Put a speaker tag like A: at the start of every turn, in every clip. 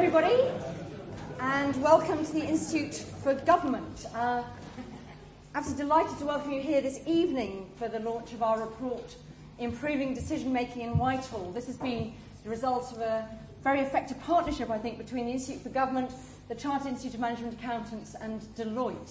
A: everybody, and welcome to the Institute for Government. I'm absolutely delighted to welcome you here this evening for the launch of our report, Improving Decision-Making in Whitehall. This has been the result of a very effective partnership, I think, between the Institute for Government, the Chartered Institute of Management Accountants, and Deloitte.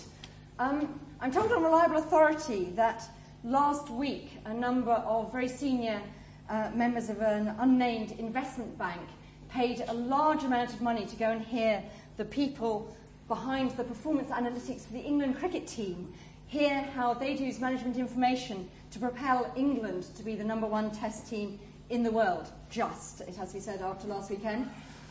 A: I'm told on reliable authority that last week a number of very senior members of an unnamed investment bank paid a large amount of money to go and hear the people behind the performance analytics for the England cricket team, hear how they'd use management information to propel England to be the number one test team in the world. Just, it has to be said, after last weekend.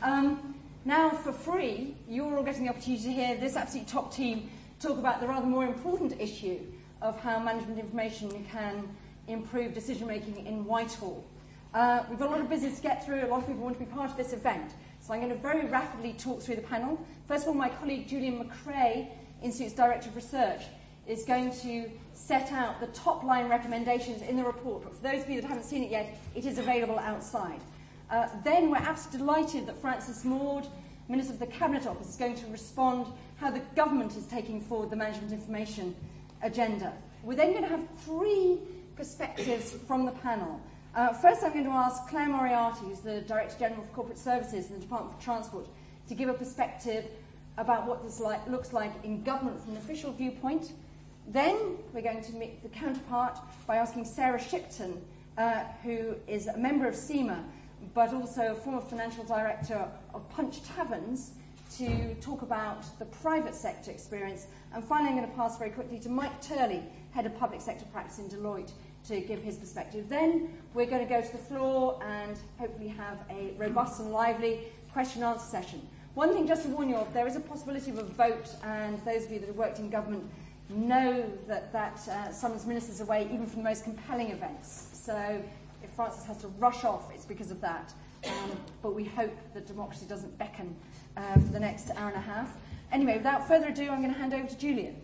A: Now, for free, you're all getting the opportunity to hear this absolute top team talk about the rather more important issue of how management information can improve decision-making in Whitehall. We've got a lot of business to get through. A lot of people want to be part of this event. So I'm going to very rapidly talk through the panel. First of all, my colleague Julian McRae, Institute's Director of Research, is going to set out the top-line recommendations in the report. But for those of you that haven't seen it yet, it is available outside. Then we're absolutely delighted that Francis Maude, Minister of the Cabinet Office, is going to respond how the government is taking forward the management information agenda. We're then going to have three perspectives from the panel. First, I'm going to ask Claire Moriarty, who's the Director General for Corporate Services in the Department for Transport, to give a perspective about what this looks like in government from an official viewpoint. Then we're going to meet the counterpart by asking Sarah Shipton, who is a member of CIMA, but also a former financial director of Punch Taverns, to talk about the private sector experience. And finally, I'm going to pass very quickly to Mike Turley, Head of Public Sector Practice in Deloitte, to give his perspective. Then we're going to go to the floor and hopefully have a robust and lively question-and-answer session. One thing just to warn you of, there is a possibility of a vote, and those of you that have worked in government know that summons ministers away even from the most compelling events. So if Francis has to rush off, it's because of that. But we hope that democracy doesn't beckon for the next hour and a half. Anyway, without further ado, I'm going to hand over to Julian.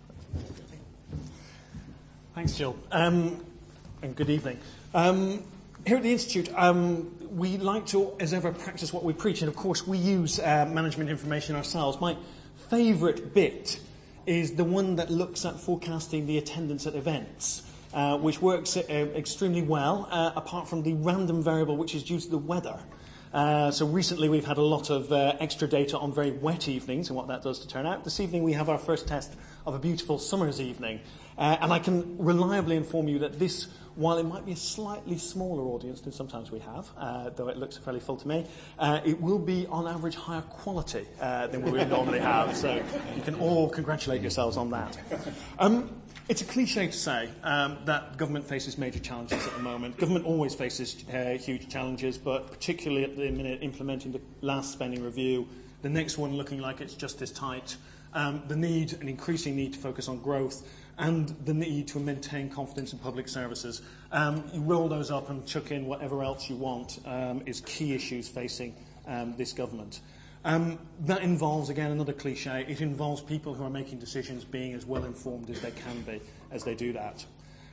B: Thanks, Jill. And good evening. Here at the Institute, we like to, as ever, practice what we preach. And, of course, we use management information ourselves. My favourite bit is the one that looks at forecasting the attendance at events, which works extremely well, apart from the random variable which is due to the weather. So recently we've had a lot of extra data on very wet evenings and what that does to turnout. This evening we have our first test of a beautiful summer's evening. And I can reliably inform you that this, while it might be a slightly smaller audience than sometimes we have, though it looks fairly full to me, it will be on average higher quality than we would normally have. So you can all congratulate yourselves on that. It's a cliche to say that government faces major challenges at the moment. Government always faces huge challenges, but particularly at the minute implementing the last spending review, the next one looking like it's just as tight, the need, an increasing need to focus on growth, and the need to maintain confidence in public services. You roll those up and chuck in whatever else you want is key issues facing this government. That involves, again, another cliche, it involves people who are making decisions being as well informed as they can be as they do that.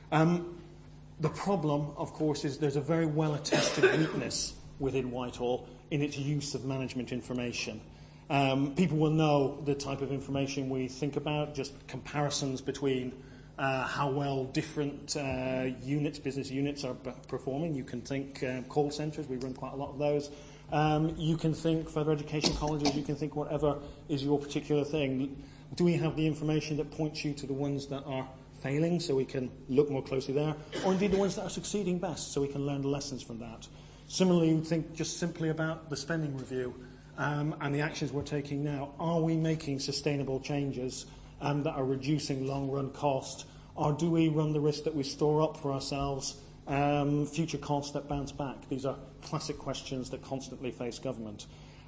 B: The problem, of course, is there's a very well-attested weakness within Whitehall in its use of management information. People will know the type of information we think about, just comparisons between how well different business units are performing. You can think call centres, we run quite a lot of those. You can think further education colleges, you can think whatever is your particular thing. Do we have the information that points you to the ones that are failing so we can look more closely there, or indeed the ones that are succeeding best so we can learn the lessons from that? Similarly, you think just simply about the spending review and the actions we're taking now. Are we making sustainable changes that are reducing long-run cost, or do we run the risk that we store up for ourselves future costs that bounce back? These are classic questions that constantly face government.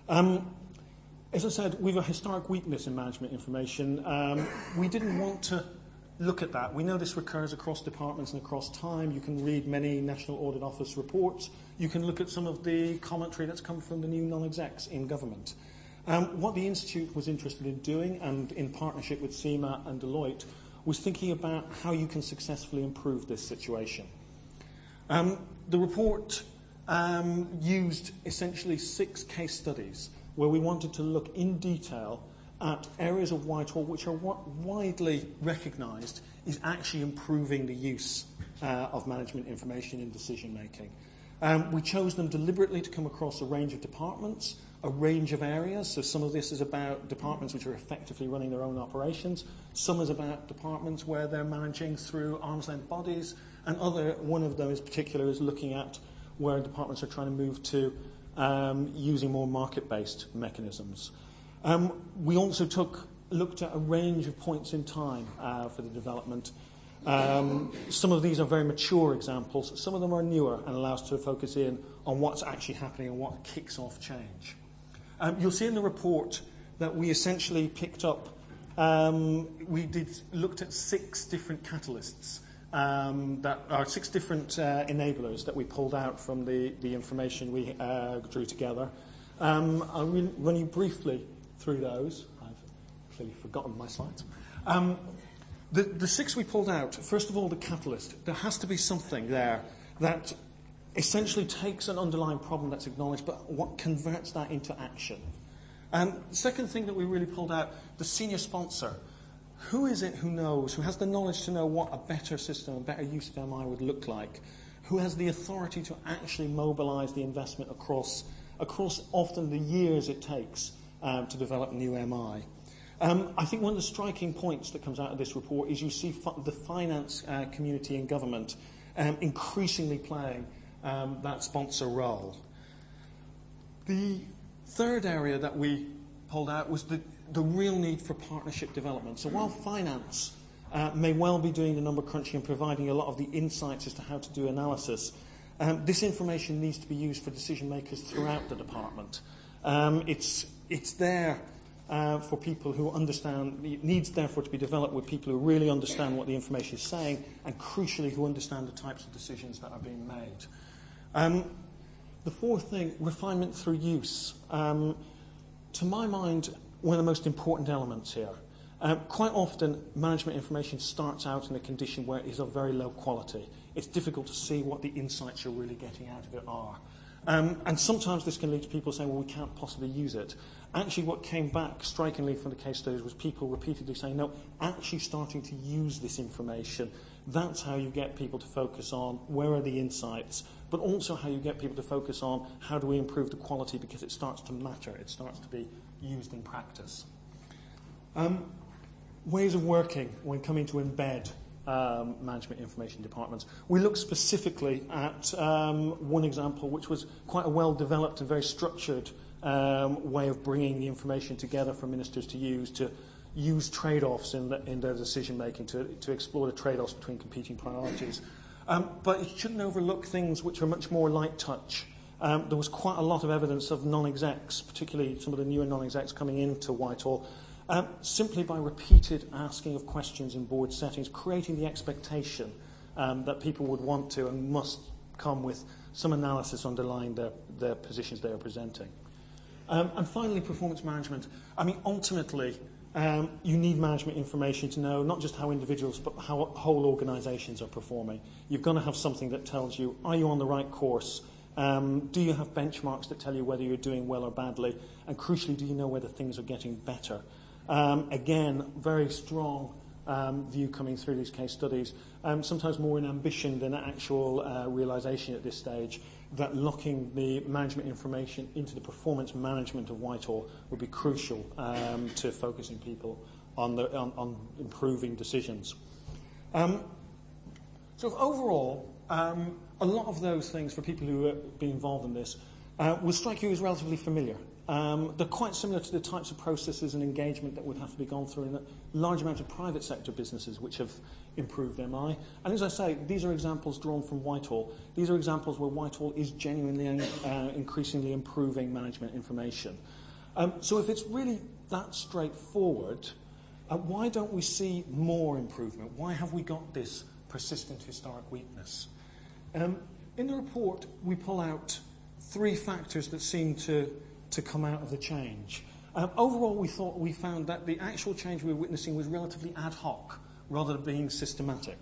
B: As I said, we have a historic weakness in management information. We didn't want to look at that. We know this recurs across departments and across time. You can read many National Audit Office reports. You can look at some of the commentary that's come from the new non-execs in government. What the Institute was interested in doing, and in partnership with CIMA and Deloitte, was thinking about how you can successfully improve this situation. The report used essentially 6 case studies where we wanted to look in detail at areas of Whitehall which are widely recognised is actually improving the use of management information in decision making. We chose them deliberately to come across a range of departments, a range of areas. So some of this is about departments which are effectively running their own operations. Some is about departments where they're managing through arm's length bodies. And one of them in particular is looking at where departments are trying to move to using more market-based mechanisms. We also looked at a range of points in time for the development. Some of these are very mature examples. Some of them are newer and allow us to focus in on what's actually happening and what kicks off change. You'll see in the report that we essentially picked up, looked at 6 different catalysts that are 6 different enablers that we pulled out from the information we drew together. I'll run you briefly through those. I've clearly forgotten my slides. The 6 we pulled out, first of all, the catalyst. There has to be something there that essentially takes an underlying problem that's acknowledged, but what converts that into action. The second thing that we really pulled out, the senior sponsor. Who is it who knows, who has the knowledge to know what a better system, a better use of MI would look like? Who has the authority to actually mobilise the investment across often the years it takes to develop new MI? I think one of the striking points that comes out of this report is you see the finance community and government increasingly playing that sponsor role. The third area that we pulled out was the real need for partnership development. So while finance may well be doing the number crunching and providing a lot of the insights as to how to do analysis, this information needs to be used for decision makers throughout the department. It's there for people who understand, it needs therefore to be developed with people who really understand what the information is saying and crucially who understand the types of decisions that are being made. The fourth thing, refinement through use. To my mind, one of the most important elements here. Quite often, management information starts out in a condition where it is of very low quality. It's difficult to see what the insights you're really getting out of it are. And sometimes this can lead to people saying, well, we can't possibly use it. Actually, what came back strikingly from the case studies was people repeatedly saying, no, actually starting to use this information. That's how you get people to focus on where are the insights, but also how you get people to focus on how do we improve the quality because it starts to matter. It starts to be used in practice. Ways of working when coming to embed management information departments. We looked specifically at one example which was quite a well-developed and very structured way of bringing the information together for ministers to use trade-offs in their decision-making, to explore the trade-offs between competing priorities. But it shouldn't overlook things which are much more light touch. There was quite a lot of evidence of non-execs, particularly some of the newer non-execs coming into Whitehall, simply by repeated asking of questions in board settings, creating the expectation that people would want to and must come with some analysis underlying their positions they are presenting. And finally, performance management. I mean, ultimately, you need management information to know not just how individuals, but how whole organisations are performing. You've got to have something that tells you, are you on the right course? Do you have benchmarks that tell you whether you're doing well or badly? And crucially, do you know whether things are getting better? Again, very strong view coming through these case studies, sometimes more in ambition than actual realisation at this stage, that locking the management information into the performance management of Whitehall would be crucial to focusing people on improving decisions. So overall, a lot of those things for people who have been involved in this will strike you as relatively familiar. They're quite similar to the types of processes and engagement that would have to be gone through in a large amount of private sector businesses which have improved MI. And as I say, these are examples drawn from Whitehall. These are examples where Whitehall is genuinely increasingly improving management information. So if it's really that straightforward, why don't we see more improvement? Why have we got this persistent historic weakness? In the report, we pull out 3 factors that seem to come out of the change. Overall, we found that the actual change we were witnessing was relatively ad hoc, rather than being systematic.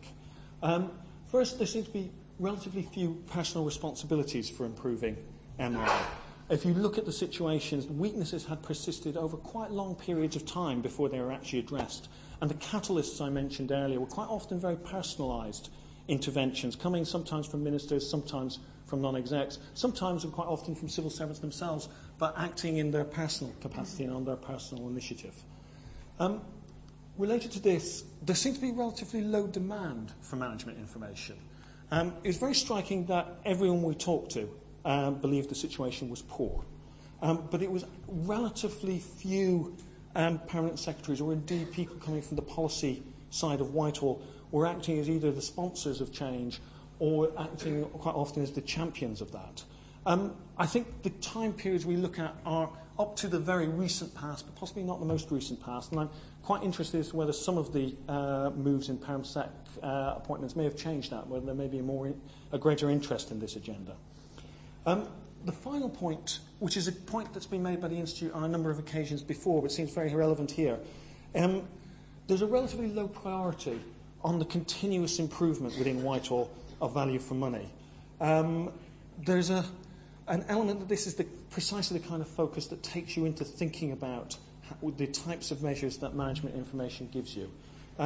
B: First, there seemed to be relatively few personal responsibilities for improving MI. if you look at the situations, weaknesses had persisted over quite long periods of time before they were actually addressed. And the catalysts I mentioned earlier were quite often very personalised interventions, coming sometimes from ministers, sometimes from non-execs, sometimes and quite often from civil servants themselves, but acting in their personal capacity and on their personal initiative. Related to this, there seemed to be relatively low demand for management information. It was very striking that everyone we talked to believed the situation was poor. But it was relatively few permanent secretaries, or indeed people coming from the policy side of Whitehall, were acting as either the sponsors of change or acting quite often as the champions of that. I think the time periods we look at are up to the very recent past, but possibly not the most recent past. And I'm quite interested as to whether some of the moves in PermSec appointments may have changed that, whether there may be a greater interest in this agenda. The final point, which is a point that's been made by the Institute on a number of occasions before, but seems very relevant here, there's a relatively low priority on the continuous improvement within Whitehall of value for money. There's an element that this is precisely the kind of focus that takes you into thinking about the types of measures that management information gives you.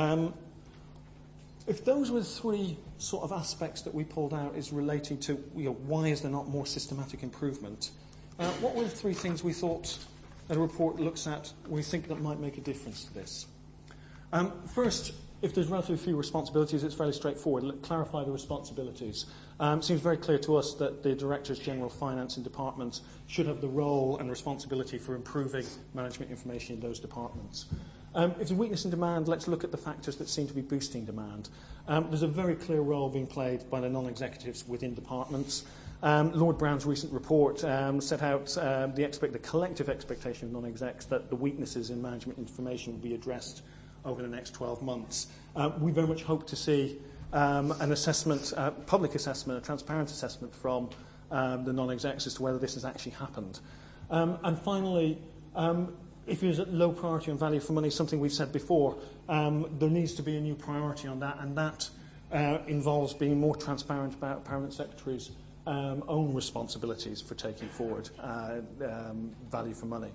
B: If those were the three sort of aspects that we pulled out is relating to why is there not more systematic improvement, what were the three things we thought a report looks at we think that might make a difference to this? First, if there's relatively few responsibilities, it's fairly straightforward. Clarify the responsibilities. It seems very clear to us that the Directors General of Finance and departments should have the role and responsibility for improving management information in those departments. If there's weakness in demand, let's look at the factors that seem to be boosting demand. There's a very clear role being played by the non-executives within departments. Lord Brown's recent report set out the collective expectation of non-execs that the weaknesses in management information will be addressed over the next 12 months. We very much hope to see an assessment, public assessment, a transparent assessment from the non-execs as to whether this has actually happened. And finally, if there's a low priority on value for money, something we've said before, there needs to be a new priority on that, and that involves being more transparent about permanent secretaries' own responsibilities for taking forward value for money.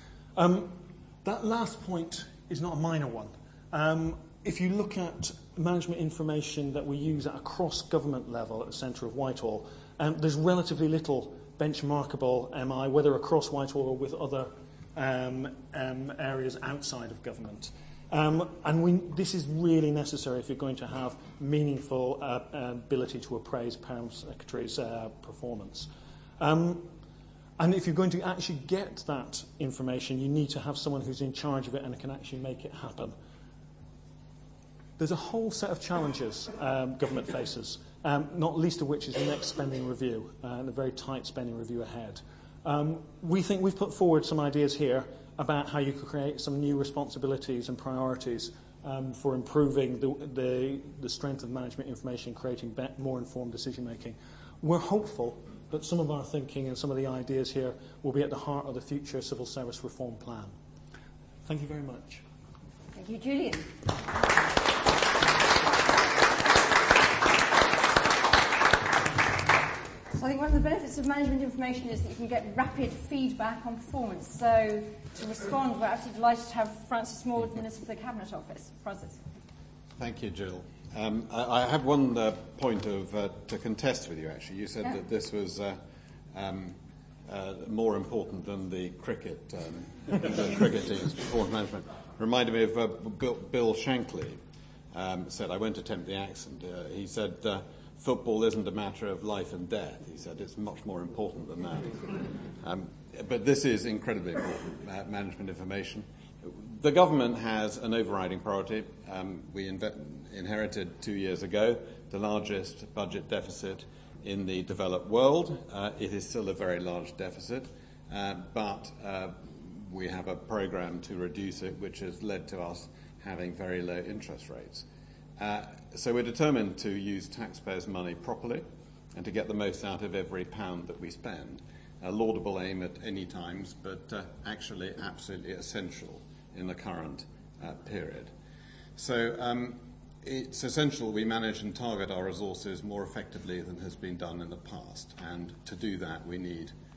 B: That last point is not a minor one. If you look at management information that we use at a cross-government level at the centre of Whitehall, there's relatively little benchmarkable MI, whether across Whitehall or with other areas outside of government. This is really necessary if you're going to have meaningful ability to appraise Perm Secretary's performance. And if you're going to actually get that information, you need to have someone who's in charge of it and can actually make it happen. There's a whole set of challenges government faces, not least of which is the next spending review and a very tight spending review ahead. We think we've put forward some ideas here about how you could create some new responsibilities and priorities for improving the strength of management information, creating more informed decision making. We're hopeful that some of our thinking and some of the ideas here will be at the heart of the future civil service reform plan. Thank you very much.
A: Thank you, Julian. So I think one of the benefits of management information is that you can get rapid feedback on performance. So to respond, we're absolutely delighted to have Francis Moore, the Minister for the Cabinet Office. Francis.
C: Thank you, Jill. I have one point to contest with you, actually. You said that this was more important than the cricket team's performance management. Reminded me of Bill Shankly said, I won't attempt the accent, he said, football isn't a matter of life and death. He said it's much more important than that. But this is incredibly important, management information. The government has an overriding priority. We inherited 2 years ago the largest budget deficit in the developed world. It is still a very large deficit, but we have a program to reduce it, which has led to us having very low interest rates. So we're determined to use taxpayers' money properly and to get the most out of every pound that we spend. A laudable aim at any times, but actually absolutely essential in the current period. So it's essential we manage and target our resources more effectively than has been done in the past. And to do that, we need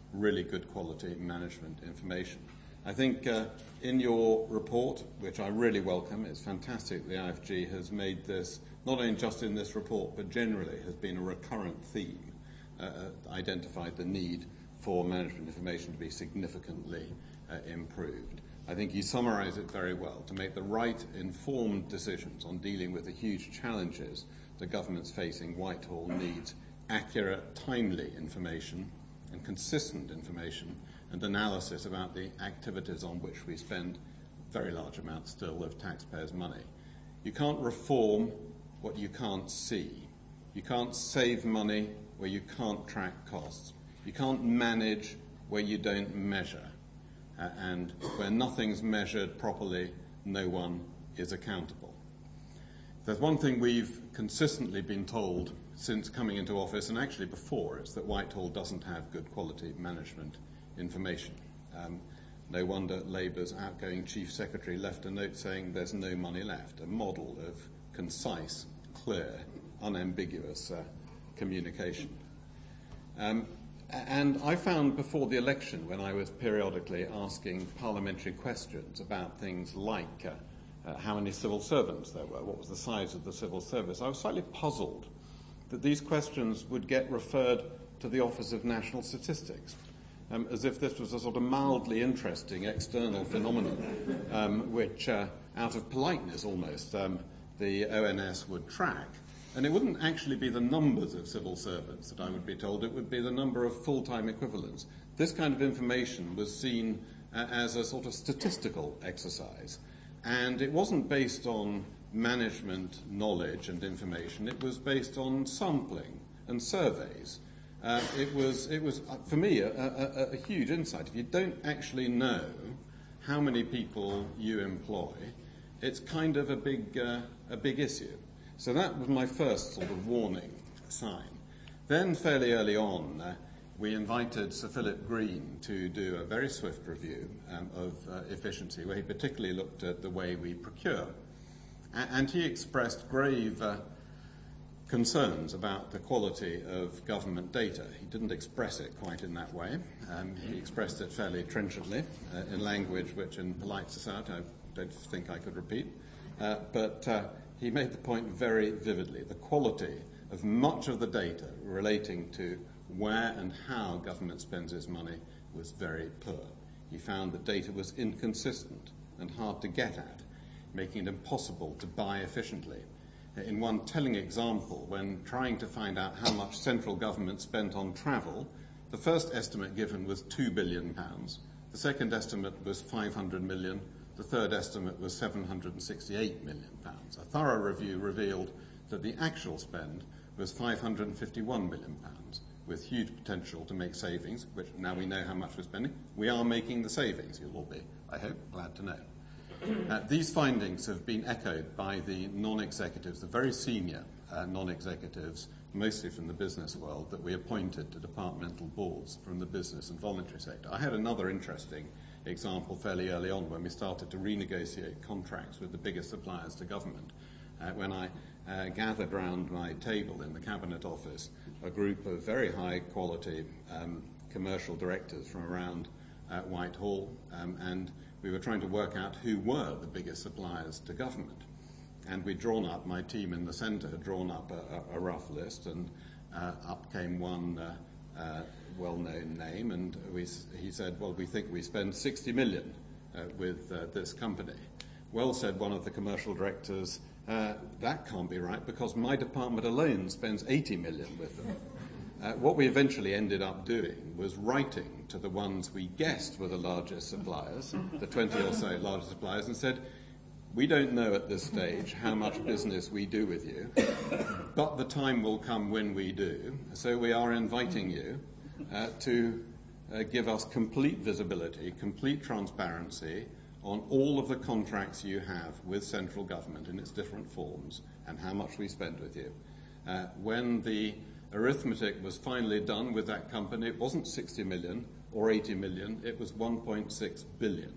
C: really good quality management information. I think in your report, which I really welcome, it's fantastic the IFG has made this, not only just in this report, but generally has been a recurrent theme, identified the need for management information to be significantly improved. I think you summarise it very well. To make the right informed decisions on dealing with the huge challenges the government's facing, Whitehall needs accurate, timely information and consistent information and analysis about the activities on which we spend very large amounts still of taxpayers' money. You can't reform what you can't see. You can't save money where you can't track costs. You can't manage where you don't measure. And where nothing's measured properly, no one is accountable. There's one thing we've consistently been told since coming into office, and actually before, it's that Whitehall doesn't have good quality management information. No wonder Labour's outgoing Chief Secretary left a note saying there's no money left, a model of concise, clear, unambiguous communication. And I found before the election, when I was periodically asking parliamentary questions about things like how many civil servants there were, what was the size of the civil service, I was slightly puzzled that these questions would get referred to the Office of National Statistics, as if this was a sort of mildly interesting external phenomenon, which, out of politeness almost, the ONS would track. And it wouldn't actually be the numbers of civil servants that I would be told, it would be the number of full-time equivalents. This kind of information was seen as a sort of statistical exercise. And it wasn't based on management knowledge and information, it was based on sampling and surveys. It was for me, a huge insight. If you don't actually know how many people you employ, it's kind of a big issue. So that was my first sort of warning sign. Then fairly early on, we invited Sir Philip Green to do a very swift review of efficiency, where he particularly looked at the way we procure. And he expressed grave concerns about the quality of government data. He didn't express it quite in that way. He expressed it fairly trenchantly in language which in polite society I don't think I could repeat. But he made the point very vividly. The quality of much of the data relating to where and how government spends its money was very poor. He found that data was inconsistent and hard to get at, making it impossible to buy efficiently. In one telling example, when trying to find out how much central government spent on travel, the first estimate given was £2 billion, the second estimate was 500 million, the third estimate was 768 million pounds. A thorough review revealed that the actual spend was 551 million pounds, with huge potential to make savings, which now we know how much we're spending. We are making the savings, you'll all be, I hope, glad to know. These findings have been echoed by the non-executives, the very senior non-executives, mostly from the business world, that we appointed to departmental boards from the business and voluntary sector. I had another interesting example fairly early on when we started to renegotiate contracts with the biggest suppliers to government. When I gathered round my table in the Cabinet Office a group of very high quality commercial directors from around Whitehall, and we were trying to work out who were the biggest suppliers to government. And we'd drawn up, my team in the centre had drawn up a rough list, and up came one well-known name, and he said, well, we think we spend 60 million with this company. Well, said one of the commercial directors, that can't be right because my department alone spends 80 million with them. What we eventually ended up doing was writing to the ones we guessed were the largest suppliers, the 20 or so largest suppliers, and said, we don't know at this stage how much business we do with you, but the time will come when we do, so we are inviting you to give us complete visibility, complete transparency on all of the contracts you have with central government in its different forms and how much we spend with you. When the arithmetic was finally done with that company, it wasn't 60 million or 80 million, it was 1.6 billion.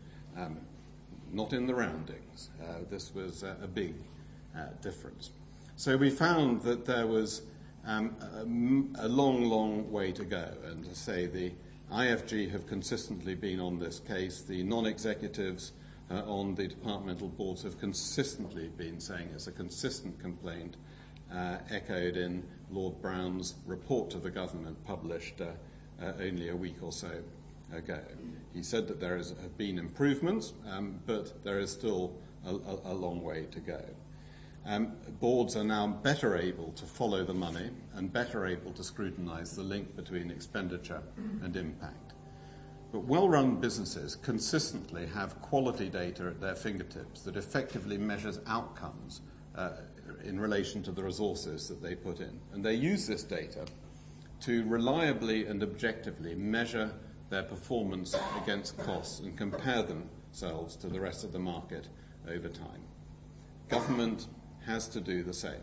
C: Not in the roundings. This was a big difference. So we found that there was a long, long way to go, and to say the IFG have consistently been on this case. The non-executives on the departmental boards have consistently been saying it's a consistent complaint, echoed in Lord Brown's report to the government published only a week or so ago. He said that there have been improvements, but there is still a long way to go. Boards are now better able to follow the money and better able to scrutinise the link between expenditure and impact. But well-run businesses consistently have quality data at their fingertips that effectively measures outcomes in relation to the resources that they put in. And they use this data to reliably and objectively measure their performance against costs and compare themselves to the rest of the market over time. Government has to do the same.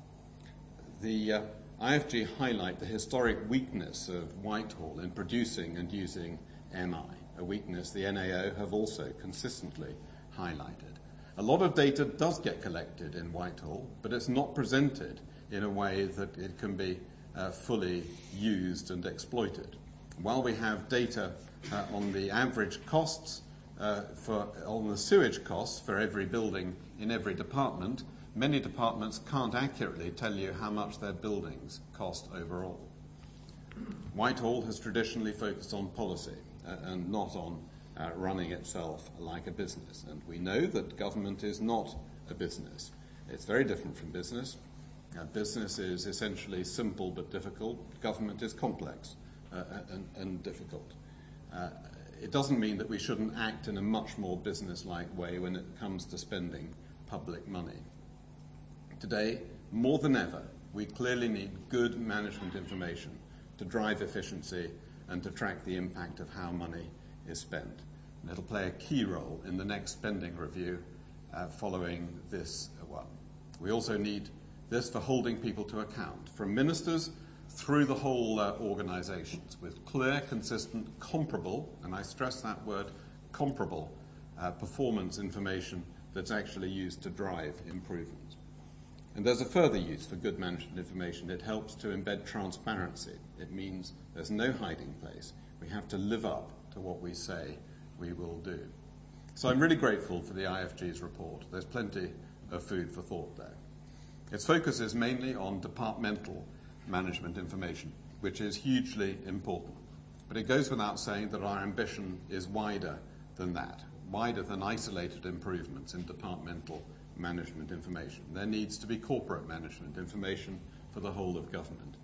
C: The IFG highlight the historic weakness of Whitehall in producing and using MI, a weakness the NAO have also consistently highlighted. A lot of data does get collected in Whitehall, but it's not presented in a way that it can be fully used and exploited. While we have data on the average costs on the sewage costs for every building in every department, many departments can't accurately tell you how much their buildings cost overall. Whitehall has traditionally focused on policy and not on running itself like a business. And we know that government is not a business. It's very different from business. Business is essentially simple but difficult. Government is complex and difficult. It doesn't mean that we shouldn't act in a much more business-like way when it comes to spending public money. Today, more than ever, we clearly need good management information to drive efficiency and to track the impact of how money is spent. And it'll play a key role in the next spending review following this one. We also need this for holding people to account, from ministers through the whole organisations, with clear, consistent, comparable, and I stress that word, comparable, performance information that's actually used to drive improvement. And there's a further use for good management information. It helps to embed transparency. It means there's no hiding place. We have to live up to what we say we will do. So I'm really grateful for the IFG's report. There's plenty of food for thought there. Its focus is mainly on departmental management information, which is hugely important. But it goes without saying that our ambition is wider than that, wider than isolated improvements in departmental management information. There needs to be corporate management information for the whole of government.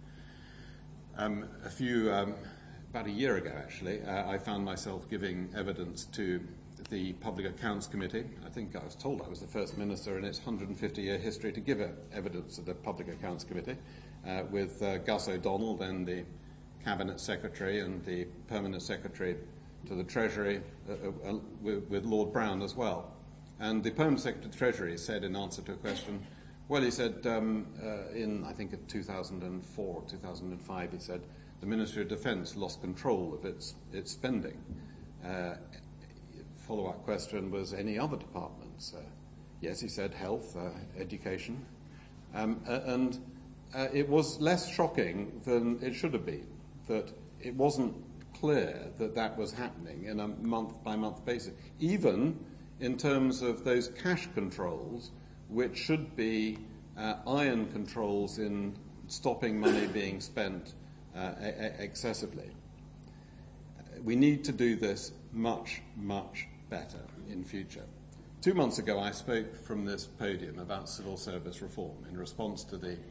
C: About a year ago, actually, I found myself giving evidence to the Public Accounts Committee. I think I was told I was the first minister in its 150-year history to give evidence to the Public Accounts Committee with Gus O'Donnell, then the Cabinet Secretary, and the Permanent Secretary to the Treasury with Lord Brown as well. And the Permanent Secretary of the Treasury said in answer to a question, well, he said in, I think, 2004 or 2005, he said, the Ministry of Defence lost control of its spending. Follow-up question was any other departments? Yes, he said health, education. And it was less shocking than it should have been, that it wasn't clear that that was happening in a month-by-month basis, even in terms of those cash controls, which should be iron controls in stopping money being spent excessively. We need to do this much, much better in future. 2 months ago, I spoke from this podium about civil service reform in response to the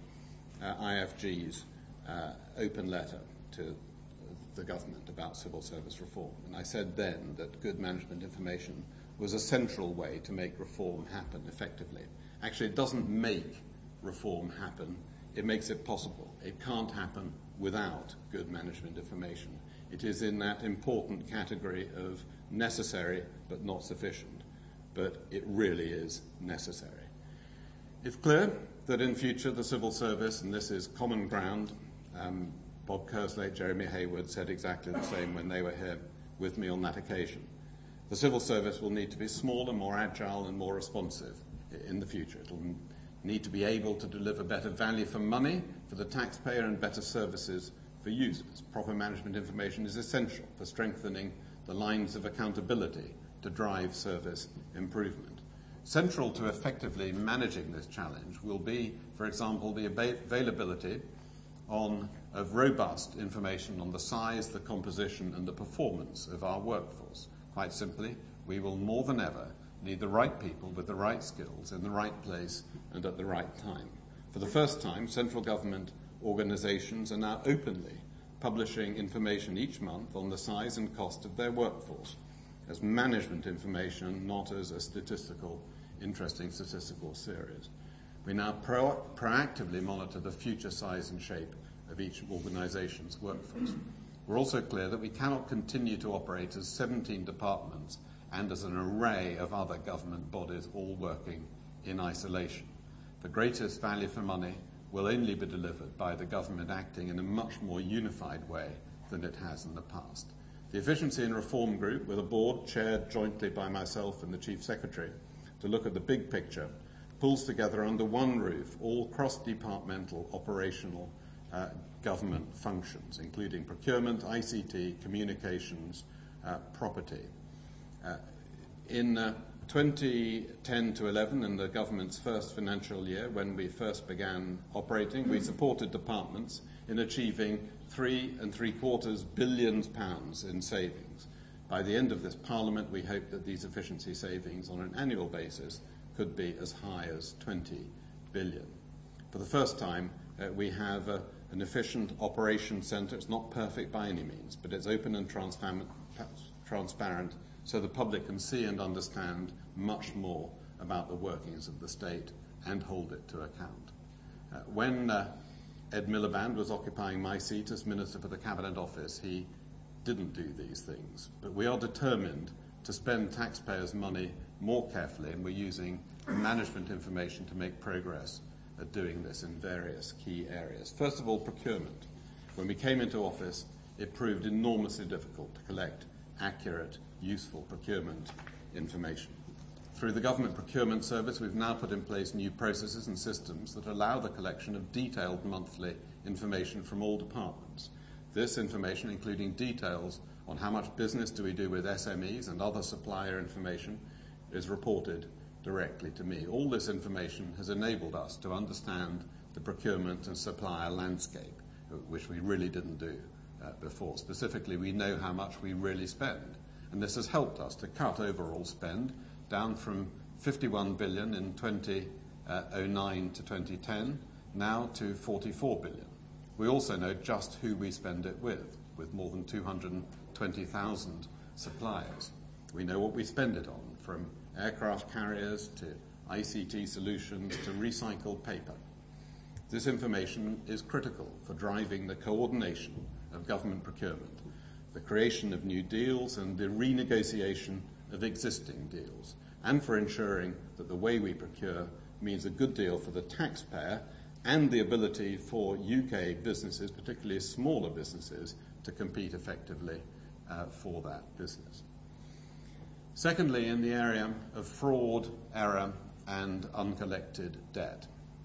C: IFG's open letter to the government about civil service reform. And I said then that good management information was a central way to make reform happen effectively. Actually, it doesn't make reform happen, it makes it possible. It can't happen without good management information. It is in that important category of necessary but not sufficient, but it really is necessary. It's clear that in future the civil service, and this is common ground, Bob Kerslake, Jeremy Hayward said exactly the same when they were here with me on that occasion. The civil service will need to be smaller, more agile and more responsive in the future. It will need to be able to deliver better value for money for the taxpayer and better services for users. Proper management information is essential for strengthening the lines of accountability to drive service improvement. Central to effectively managing this challenge will be, for example, the availability of robust information on the size, the composition and the performance of our workforce. Quite simply, we will more than ever need the right people with the right skills in the right place and at the right time. For the first time, central government organisations are now openly publishing information each month on the size and cost of their workforce as management information, not as a interesting statistical series. We now proactively monitor the future size and shape of each organisation's workforce. We're also clear that we cannot continue to operate as 17 departments and as an array of other government bodies all working in isolation. The greatest value for money will only be delivered by the government acting in a much more unified way than it has in the past. The Efficiency and Reform Group, with a board chaired jointly by myself and the Chief Secretary to look at the big picture, pulls together under one roof all cross-departmental operational government functions, including procurement, ICT, communications, property. In 2010 to 11, in the government's first financial year, when we first began operating, we supported departments in achieving £3.75 billion in savings. By the end of this Parliament, we hope that these efficiency savings on an annual basis could be as high as 20 billion. For the first time, we have an efficient operations centre. It's not perfect by any means, but it's open and transparent so the public can see and understand much more about the workings of the state and hold it to account. When Ed Miliband was occupying my seat as Minister for the Cabinet Office, he didn't do these things. But we are determined to spend taxpayers' money more carefully, and we're using management information to make progress at doing this in various key areas. First of all, procurement. When we came into office, it proved enormously difficult to collect accurate, useful procurement information. Through the Government Procurement Service, we've now put in place new processes and systems that allow the collection of detailed monthly information from all departments. This information, including details on how much business do we do with SMEs and other supplier information, is reported directly to me. All this information has enabled us to understand the procurement and supplier landscape, which we really didn't do before. Specifically, we know how much we really spend, and this has helped us to cut overall spend down from 51 billion in 2009 to 2010, now to 44 billion. We also know just who we spend it with more than 220,000 suppliers. We know what we spend it on, from aircraft carriers to ICT solutions to recycled paper. This information is critical for driving the coordination of government procurement, the creation of new deals and the renegotiation of existing deals, and for ensuring that the way we procure means a good deal for the taxpayer and the ability for UK businesses, particularly smaller businesses, to compete effectively for that business. Secondly, in the area of fraud, error and uncollected debt,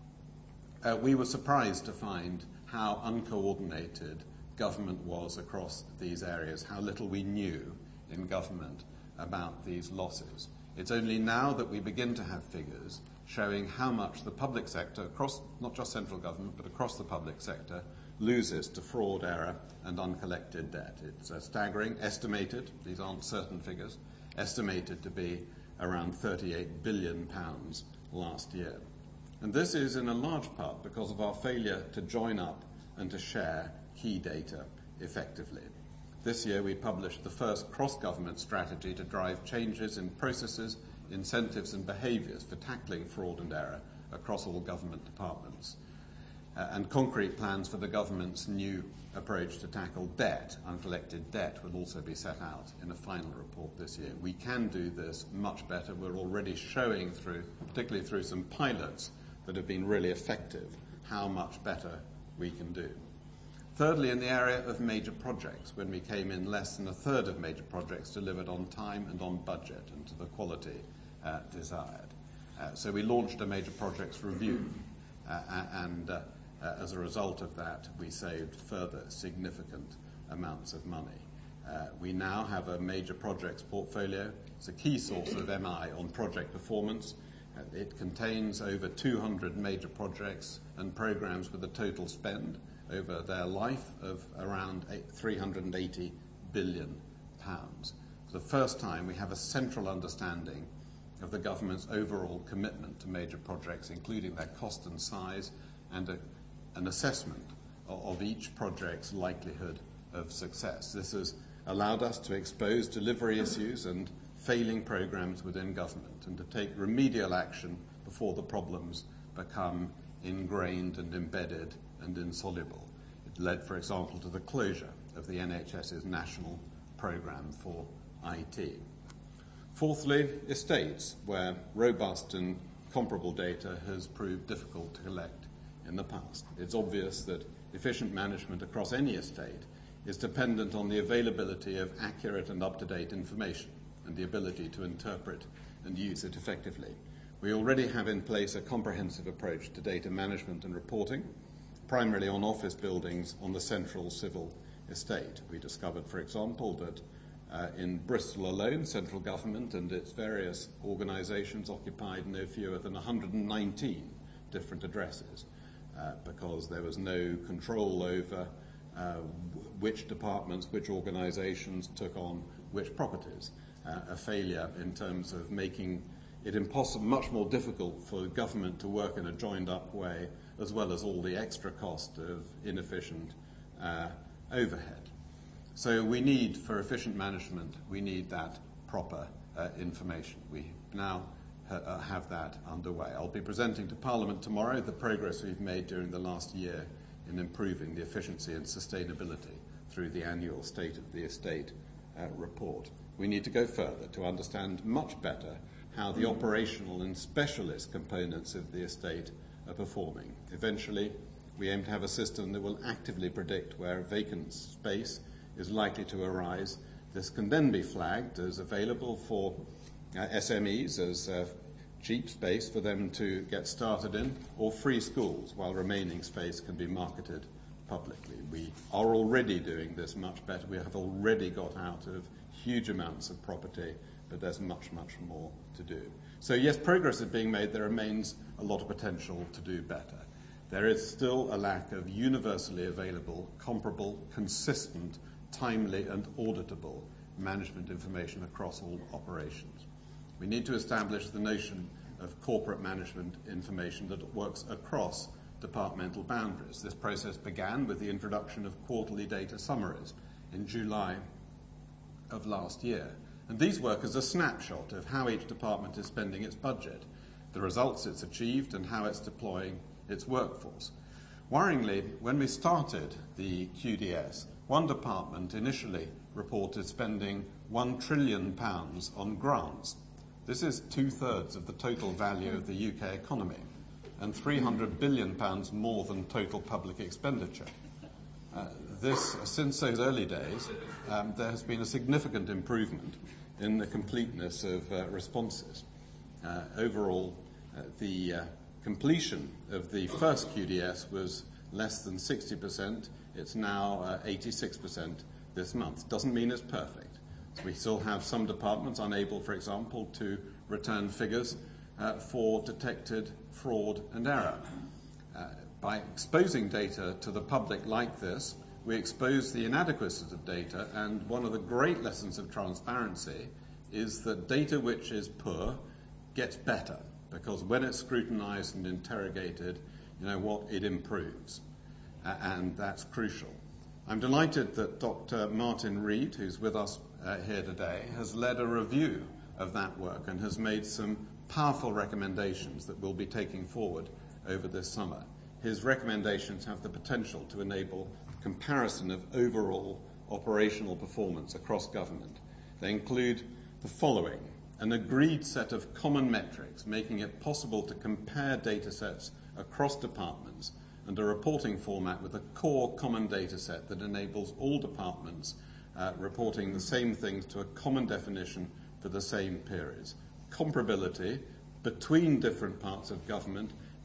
C: we were surprised to find how uncoordinated government was across these areas, how little we knew in government about these losses. It's only now that we begin to have figures showing how much the public sector, across not just central government, but across the public sector, loses to fraud, error and uncollected debt. It's staggering, estimated, these aren't certain figures, estimated to be around £38 billion last year. And this is in a large part because of our failure to join up and to share key data effectively. This year we published the first cross-government strategy to drive changes in processes, incentives and behaviours for tackling fraud and error across all government departments, and concrete plans for the government's new approach to tackle debt. Uncollected debt will also be set out in a final report this year. We can do this much better. We're already showing particularly through some pilots that have been really effective, how much better we can do. Thirdly, in the area of major projects, when we came in, less than a third of major projects delivered on time and on budget and to the quality desired. So we launched a major projects review and As a result of that, we saved further significant amounts of money. We now have a major projects portfolio. It's a key source of MI on project performance. It contains over 200 major projects and programs with a total spend over their life of around £380 billion. For the first time, we have a central understanding of the government's overall commitment to major projects, including their cost and size, and an assessment of each project's likelihood of success. This has allowed us to expose delivery issues and failing programs within government and to take remedial action before the problems become ingrained and embedded and insoluble. It led, for example, to the closure of the NHS's national programme for IT. Fourthly, estates, where robust and comparable data has proved difficult to collect in the past. It's obvious that efficient management across any estate is dependent on the availability of accurate and up-to-date information and the ability to interpret and use it effectively. We already have in place a comprehensive approach to data management and reporting, primarily on office buildings on the central civil estate. We discovered, for example, that in Bristol alone, central government and its various organisations occupied no fewer than 119 different addresses because there was no control over which departments, which organisations took on which properties. A failure in terms of making it impossible, much more difficult for government to work in a joined-up way, as well as all the extra cost of inefficient overhead. So we need, for efficient management, we need that proper information. We now have that underway. I'll be presenting to Parliament tomorrow the progress we've made during the last year in improving the efficiency and sustainability through the annual State of the Estate report. We need to go further to understand much better how the operational and specialist components of the estate are performing. Eventually, we aim to have a system that will actively predict where vacant space is likely to arise. This can then be flagged as available for SMEs as cheap space for them to get started in, or free schools, while remaining space can be marketed publicly. We are already doing this much better. We have already got out of huge amounts of property, but there's much, much more to do. So yes, progress is being made. There remains a lot of potential to do better. There is still a lack of universally available, comparable, consistent, timely and auditable management information across all operations. We need to establish the notion of corporate management information that works across departmental boundaries. This process began with the introduction of quarterly data summaries in July of last year. And these work as a snapshot of how each department is spending its budget, the results it's achieved and how it's deploying its workforce. Worryingly, when we started the QDS, one department initially reported spending £1 trillion on grants. This is 2/3 of the total value of the UK economy and £300 billion more than total public expenditure. Since those early days, there has been a significant improvement in the completeness of responses. Overall, the completion of the first QDS was less than 60%. It's now 86% this month. Doesn't mean it's perfect. We still have some departments unable, for example, to return figures for detected fraud and error. By exposing data to the public like this, we expose the inadequacies of data, and one of the great lessons of transparency is that data which is poor gets better, because when it's scrutinized and interrogated, it improves. And that's crucial. I'm delighted that Dr. Martin Reed, who's with us here today, has led a review of that work and has made some powerful recommendations that we'll be taking forward over this summer. His recommendations have the potential to enable comparison of overall operational performance across government. They include the following: an agreed set of common metrics, making it possible to compare data sets across departments, and a reporting format with a core common data set that enables all departments reporting the same things to a common definition for the same periods. Comparability between different parts of government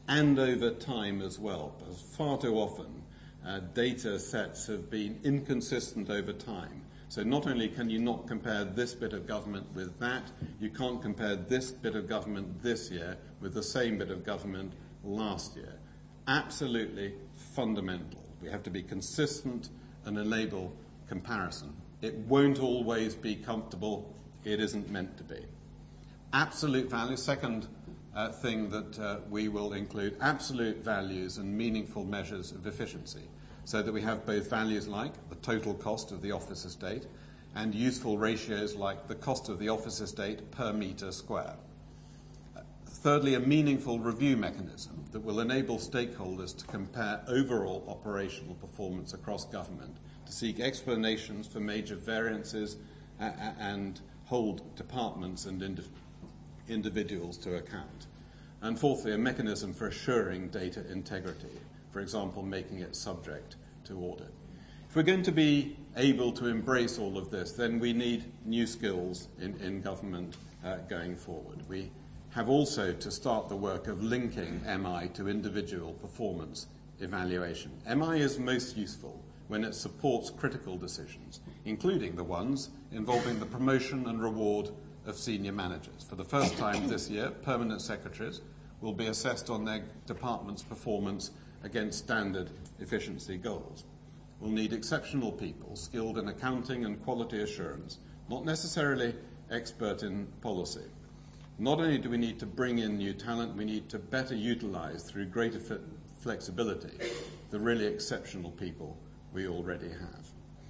C: and over time as well. Because far too often, data sets have been inconsistent over time. So not only can you not compare this bit of government with that, you can't compare this bit of government this year with the same bit of government last year. Absolutely fundamental. We have to be consistent and enable comparison. It won't always be comfortable. It isn't meant to be. Absolute value, second thing that we will include, absolute values and meaningful measures of efficiency, so that we have both values like the total cost of the office estate and useful ratios like the cost of the office estate per metre square. Thirdly, a meaningful review mechanism that will enable stakeholders to compare overall operational performance across government, to seek explanations for major variances and hold departments and individuals to account. And fourthly, a mechanism for assuring data integrity, for example, making it subject to audit. If we're going to be able to embrace all of this, then we need new skills in government going forward. We have also to start the work of linking MI to individual performance evaluation. MI is most useful when it supports critical decisions, including the ones involving the promotion and reward of senior managers. For the first time this year, permanent secretaries will be assessed on their department's performance against standard efficiency goals. We'll need exceptional people skilled in accounting and quality assurance, not necessarily expert in policy. Not only do we need to bring in new talent, we need to better utilize, through greater flexibility, the really exceptional people we already have.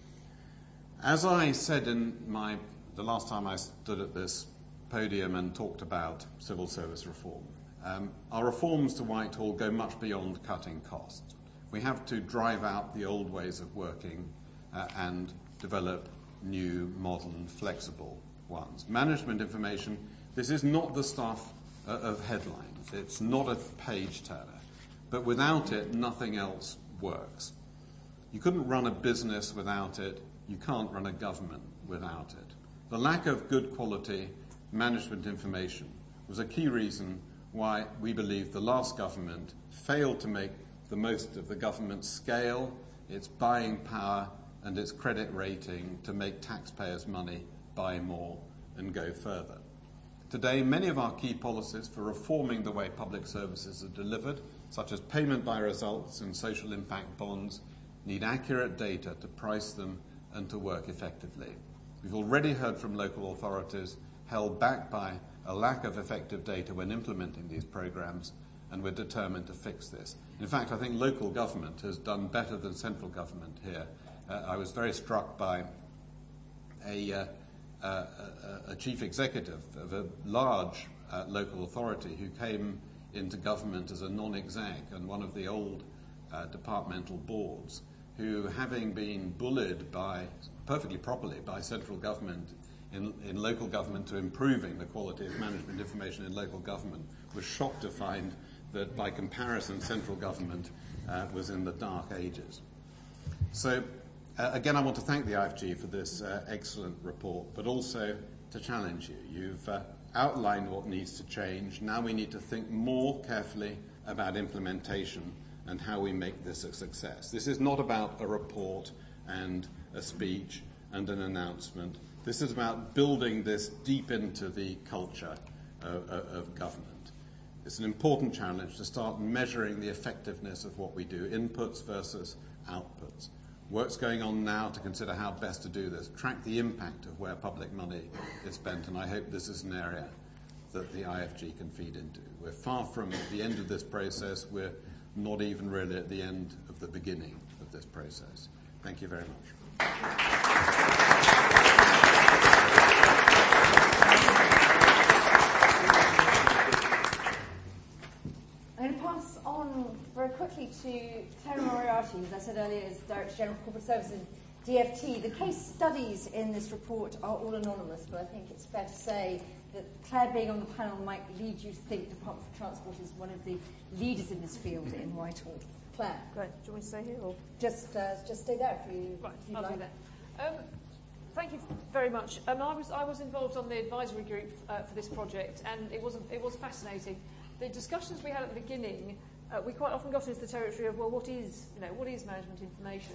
C: As I said in the last time I stood at this podium and talked about civil service reform, our reforms to Whitehall go much beyond cutting costs. We have to drive out the old ways of working and develop new, modern, flexible ones. Management information, this is not the stuff of headlines. It's not a page-turner. But without it, nothing else works. You couldn't run a business without it. You can't run a government without it. The lack of good quality management information was a key reason why we believe the last government failed to make the most of the government's scale, its buying power, and its credit rating to make taxpayers' money buy more and go further. Today, many of our key policies for reforming the way public services are delivered, such as payment by results and social impact bonds, need accurate data to price them and to work effectively. We've already heard from local authorities held back by a lack of effective data when implementing these programs, and we're determined to fix this. In fact, I think local government has done better than central government here. I was very struck by a chief executive of a large local authority who came into government as a non-exec on one of the old departmental boards, who, having been bullied perfectly properly by central government in local government to improving the quality of management information in local government, was shocked to find that by comparison central government was in the dark ages. So again, I want to thank the IFG for this excellent report, but also to challenge you. You've outlined what needs to change. Now we need to think more carefully about implementation and how we make this a success. This is not about a report and a speech and an announcement. This is about building this deep into the culture of government. It's an important challenge to start measuring the effectiveness of what we do, inputs versus outputs. Work's going on now to consider how best to do this, track the impact of where public money is spent, and I hope this is an area that the IFG can feed into. We're far from the end of this process. We're not even really at the end of the beginning of this process. Thank you very much.
A: I'm going to pass on very quickly to Claire Moriarty, as I said earlier, is Director General for Corporate Services at DFT. The case studies in this report are all anonymous, but I think it's fair to say that Claire being on the panel might lead you to think the Department for Transport is one of the leaders in this field in Whitehall. Claire.
D: Great. Do you want me to stay here or
A: just stay there if you
D: right?
A: if you'd
D: I'll
A: like.
D: do that. Thank you very much. I was involved on the advisory group for this project, and it was fascinating. The discussions we had at the beginning, we quite often got into the territory of, well, what is management information?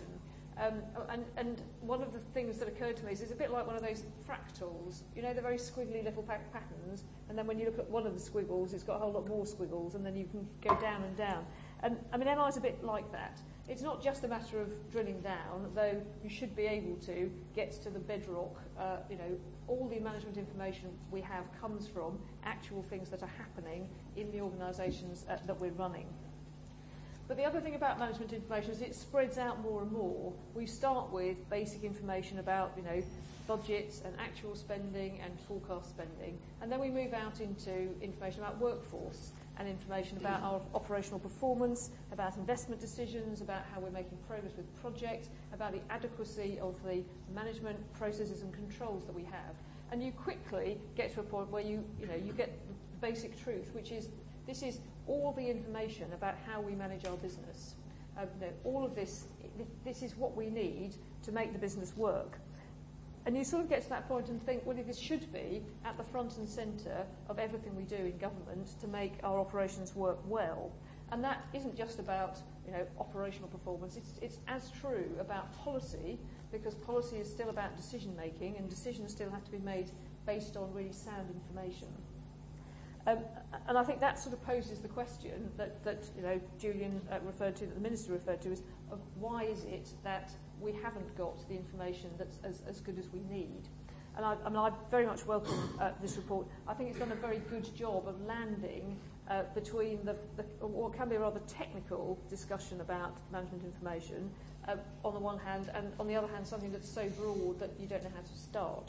D: And one of the things that occurred to me is it's a bit like one of those fractals. You know, the very squiggly little patterns, and then when you look at one of the squiggles, it's got a whole lot more squiggles, and then you can go down and down. And I mean, MI is a bit like that. It's not just a matter of drilling down, though you should be able to get to the bedrock. All the management information we have comes from actual things that are happening in the organisations that we're running. But the other thing about management information is it spreads out more and more. We start with basic information about, budgets and actual spending and forecast spending, and then we move out into information about workforce and information about our operational performance, about investment decisions, about how we're making progress with projects, about the adequacy of the management processes and controls that we have. And you quickly get to a point where you get the basic truth, which is this is all the information about how we manage our business. All of this is what we need to make the business work. And you sort of get to that point and think, well, this should be at the front and centre of everything we do in government to make our operations work well. And that isn't just about, operational performance. It's as true about policy, because policy is still about decision making, and decisions still have to be made based on really sound information. And I think that sort of poses the question that Julian referred to, that the Minister referred to, is why is it that we haven't got the information that's as good as we need? And I very much welcome this report. I think it's done a very good job of landing between what can be a rather technical discussion about management information on the one hand, and on the other hand something that's so broad that you don't know how to start.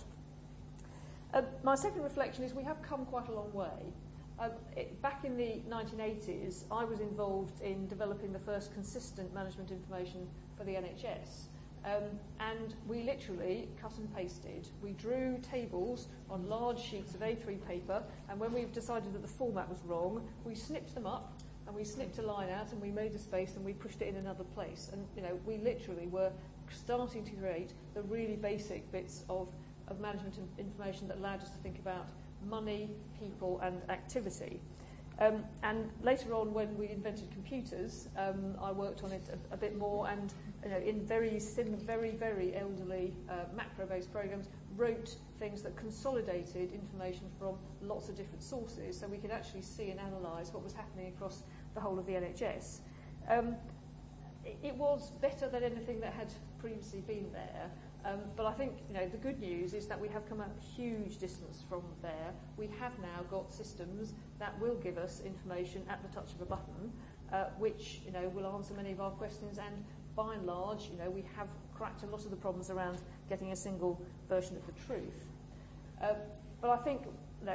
D: My second reflection is we have come quite a long way. Back in the 1980s, I was involved in developing the first consistent management information for the NHS. And we literally cut and pasted. We drew tables on large sheets of A3 paper, and when we decided that the format was wrong, we snipped them up, and we snipped a line out, and we made a space, and we pushed it in another place. And we literally were starting to create the really basic bits of management information that allowed us to think about money, people, and activity. And later on, when we invented computers, I worked on it a bit more, and in very elderly macro-based programs, wrote things that consolidated information from lots of different sources, so we could actually see and analyse what was happening across the whole of the NHS. It was better than anything that had previously been there. But I think the good news is that we have come a huge distance from there. We have now got systems that will give us information at the touch of a button, which will answer many of our questions. And by and large, we have cracked a lot of the problems around getting a single version of the truth. But I think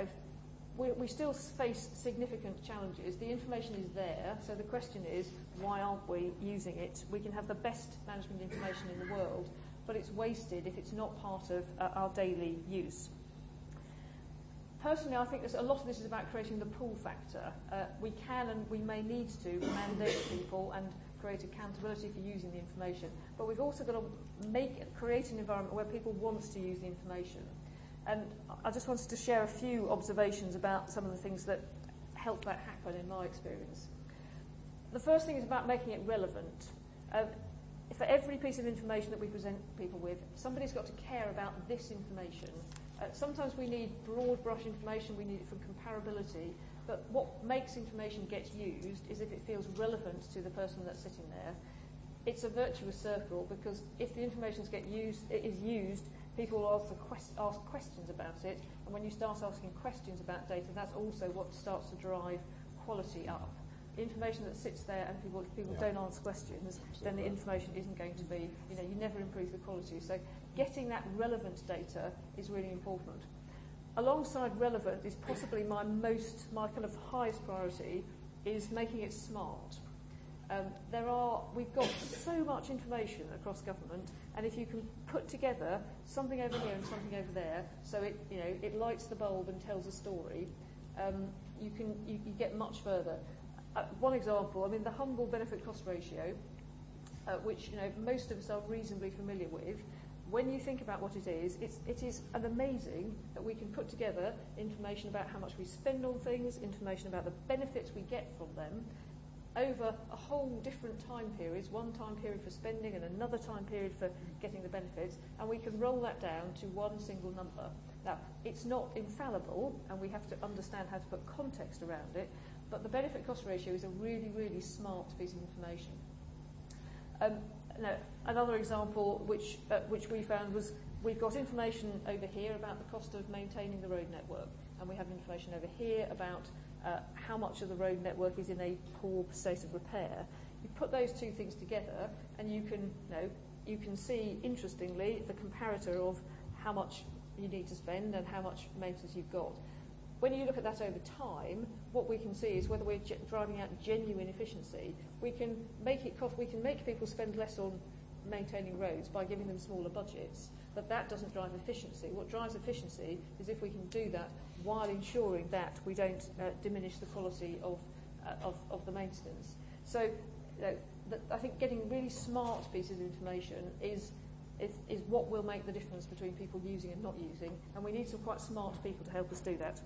D: we still face significant challenges. The information is there, so the question is, why aren't we using it? We can have the best management information in the world, but it's wasted if it's not part of our daily use. Personally, I think a lot of this is about creating the pull factor. We can and we may need to mandate people and create accountability for using the information, but we've also got to create an environment where people want to use the information. And I just wanted to share a few observations about some of the things that help that happen in my experience. The first thing is about making it relevant. For every piece of information that we present people with, somebody's got to care about this information. Sometimes we need broad brush information, we need it for comparability, but what makes information get used is if it feels relevant to the person that's sitting there. It's a virtuous circle, because if the information is used, people will ask questions about it, and when you start asking questions about data, that's also what starts to drive quality up. Information that sits there and if people don't ask questions, then the information isn't going to be, you never improve the quality. So getting that relevant data is really important. Alongside relevant is possibly my kind of highest priority is making it smart. We've got so much information across government, and if you can put together something over here and something over there, so it lights the bulb and tells a story, you get much further. One example, the humble benefit cost ratio, which most of us are reasonably familiar with, when you think about what it is an amazing that we can put together information about how much we spend on things, information about the benefits we get from them over a whole different time periods, one time period for spending and another time period for getting the benefits, and we can roll that down to one single number. Now, it's not infallible, and we have to understand how to put context around it, but the benefit cost ratio is a really, really smart piece of information. Now, another example which we found was we've got information over here about the cost of maintaining the road network, and we have information over here about how much of the road network is in a poor state of repair. You put those two things together, and you can see, interestingly, the comparator of how much you need to spend and how much maintenance you've got. When you look at that over time, what we can see is whether we're driving out genuine efficiency. We can make people spend less on maintaining roads by giving them smaller budgets, but that doesn't drive efficiency. What drives efficiency is if we can do that while ensuring that we don't diminish the quality of the maintenance. So I think getting really smart pieces of information is what will make the difference between people using and not using, and we need some quite smart people to help us do that.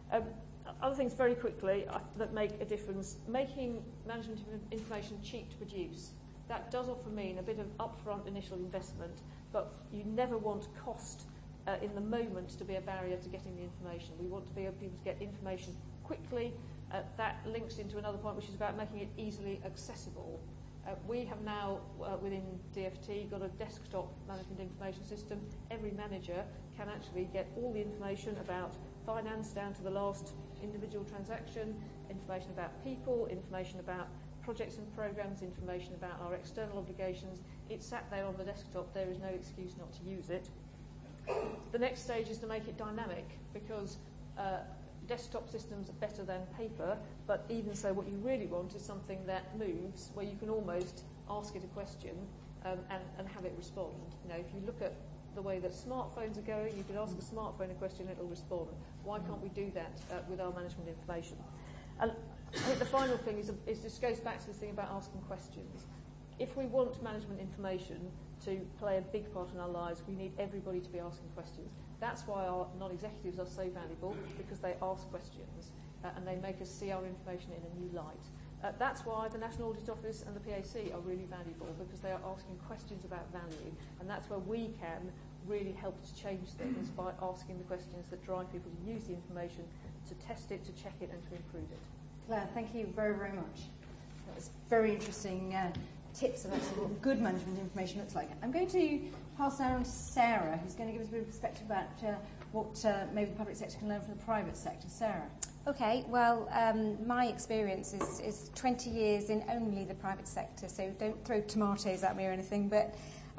D: Other things very quickly that make a difference, making management information cheap to produce. That does often mean a bit of upfront initial investment, but you never want cost in the moment to be a barrier to getting the information. We want to be able to get information quickly. That links into another point, which is about making it easily accessible. We have now, within DFT, got a desktop management information system. Every manager can actually get all the information about finance down to the last individual transaction, information about people, information about projects and programs, information about our external obligations. It's sat there on the desktop. There is no excuse not to use it. The next stage is to make it dynamic, because desktop systems are better than paper, but even so, what you really want is something that moves, where you can almost ask it a question and have it respond. If you look at the way that smartphones are going, you can ask a smartphone a question and it'll respond. Why can't we do that with our management information? And I think the final thing is this goes back to this thing about asking questions. If we want management information to play a big part in our lives, we need everybody to be asking questions. That's why our non-executives are so valuable, because they ask questions and they make us see our information in a new light. That's why the National Audit Office and the PAC are really valuable, because they are asking questions about value, and that's where we can really help to change things by asking the questions that drive people to use the information, to test it, to check it, and to improve it.
A: Claire, thank you very, very much. That was very interesting tips about what good management information looks like. I'm going to pass now on to Sarah, who's going to give us a bit of perspective about what maybe the public sector can learn from the private sector. Sarah.
E: Okay, well, my experience is 20 years in only the private sector, so don't throw tomatoes at me or anything, but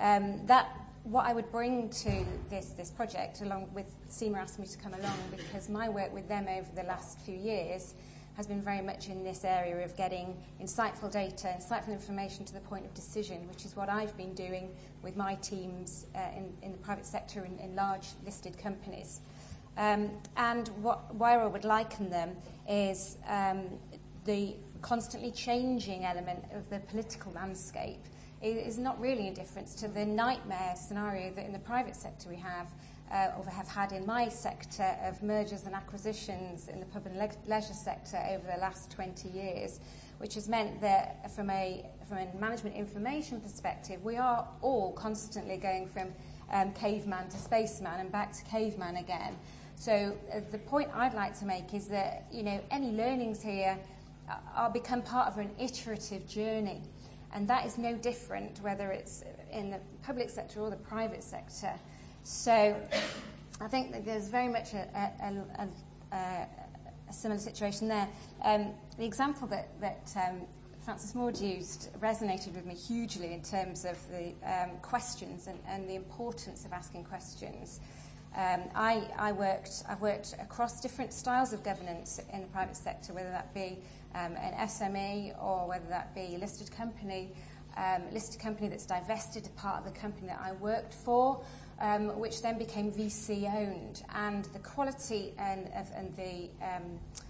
E: what I would bring to this project, along with CIMA asked me to come along, because my work with them over the last few years has been very much in this area of getting insightful data, insightful information to the point of decision, which is what I've been doing with my teams in the private sector in large listed companies. And where I would liken them is the constantly changing element of the political landscape is not really a difference to the nightmare scenario that in the private sector we have, or have had in my sector, of mergers and acquisitions in the public and leisure sector over the last 20 years, which has meant that from a management information perspective, we are all constantly going from caveman to spaceman and back to caveman again. So the point I'd like to make is that, any learnings here are become part of an iterative journey. And that is no different whether it's in the public sector or the private sector. So I think that there's very much a similar situation there. The example that Francis Maude used resonated with me hugely in terms of the questions and the importance of asking questions. I've worked across different styles of governance in the private sector, whether that be an SME or whether that be a listed company that's divested a part of the company that I worked for, which then became VC owned, and the quality and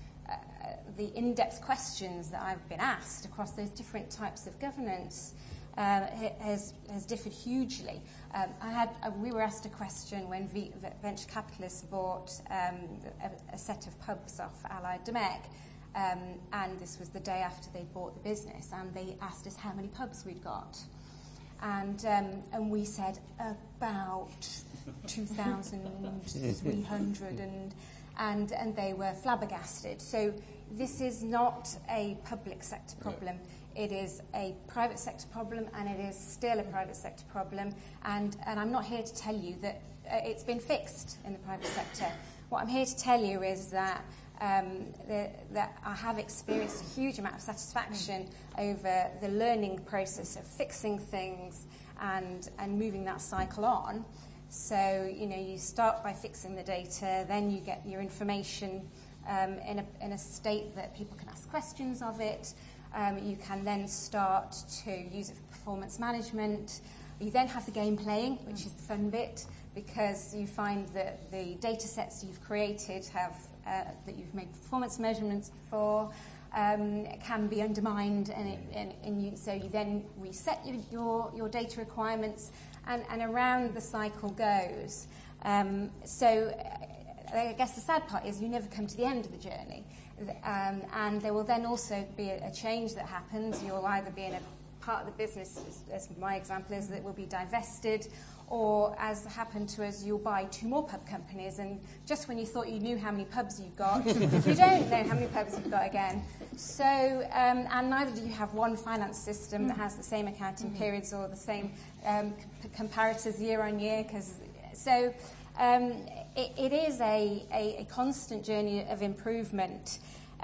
E: the in-depth questions that I've been asked across those different types of governance has differed hugely. We were asked a question when venture capitalists bought a set of pubs off Allied Domecq, and this was the day after they bought the business, and they asked us how many pubs we'd got. And we said about 2,300, and they were flabbergasted. So this is not a public sector problem. It is a private sector problem, and it is still a private sector problem. And I'm not here to tell you that it's been fixed in the private sector. What I'm here to tell you is that that I have experienced a huge amount of satisfaction over the learning process of fixing things and moving that cycle on. So, you start by fixing the data, then you get your information in a state that people can ask questions of it. You can then start to use it for performance management. You then have the game playing, which is the fun bit, because you find that the data sets you've created have that you've made performance measurements for can be undermined, so you then reset your data requirements, and around the cycle goes. So I guess the sad part is you never come to the end of the journey, and there will then also be a change that happens. You'll either be in a part of the business, as my example is, that will be divested, or as happened to us, you'll buy 2 more pub companies, and just when you thought you knew how many pubs you've got, you don't know how many pubs you've got again. So, and neither do you have one finance system that has the same accounting periods or the same comparators year on year. It is a constant journey of improvement.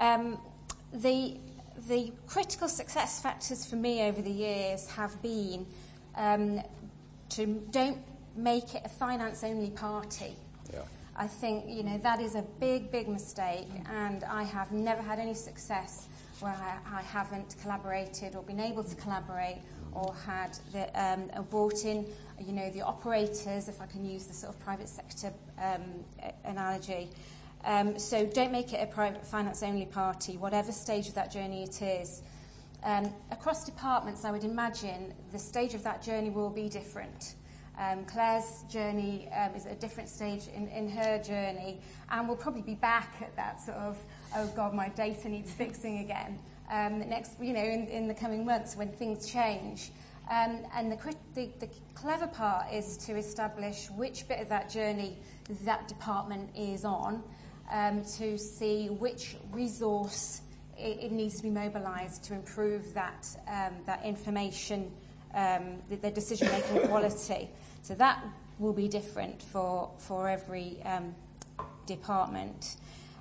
E: The critical success factors for me over the years have been to don't make it a finance-only party. Yeah. I think, that is a big, big mistake, and I have never had any success where I haven't collaborated or been able to collaborate or had brought in, the operators, if I can use the sort of private sector analogy. So don't make it a private finance-only party, whatever stage of that journey it is. Across departments, I would imagine the stage of that journey will be different. Claire's journey is at a different stage in her journey, and we'll probably be back at that sort of, oh God, my data needs fixing again. In the coming months when things change. And the clever part is to establish which bit of that journey that department is on, to see which resource it needs to be mobilised to improve that information, the decision-making quality. So that will be different for every department.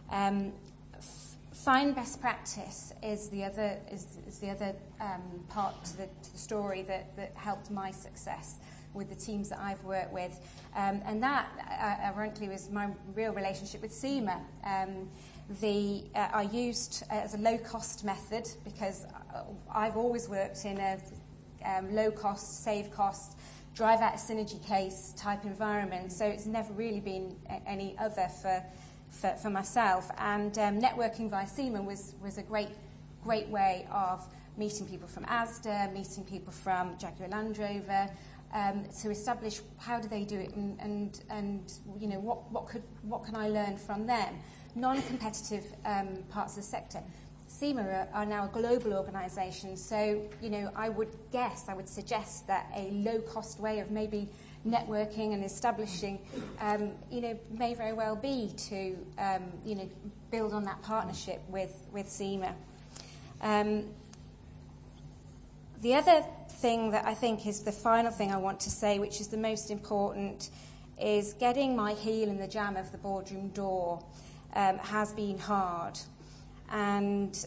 E: Find best practice is the other part to the story that helped my success with the teams that I've worked with, and that ironically was my real relationship with CIMA. I used as a low-cost method because I've always worked in a low-cost, save-cost, drive out a synergy case type environment, so it's never really been any other for myself. And networking via CIMA was a great way of meeting people from Asda, meeting people from Jaguar Land Rover, to establish how do they do it, and what can I learn from them. Non-competitive parts of the sector. CIMA are now a global organisation, so I would suggest that a low-cost way of maybe networking and establishing, may very well be to build on that partnership with CIMA. The other thing that I think is the final thing I want to say, which is the most important, is getting my heel in the jamb of the boardroom door has been hard, and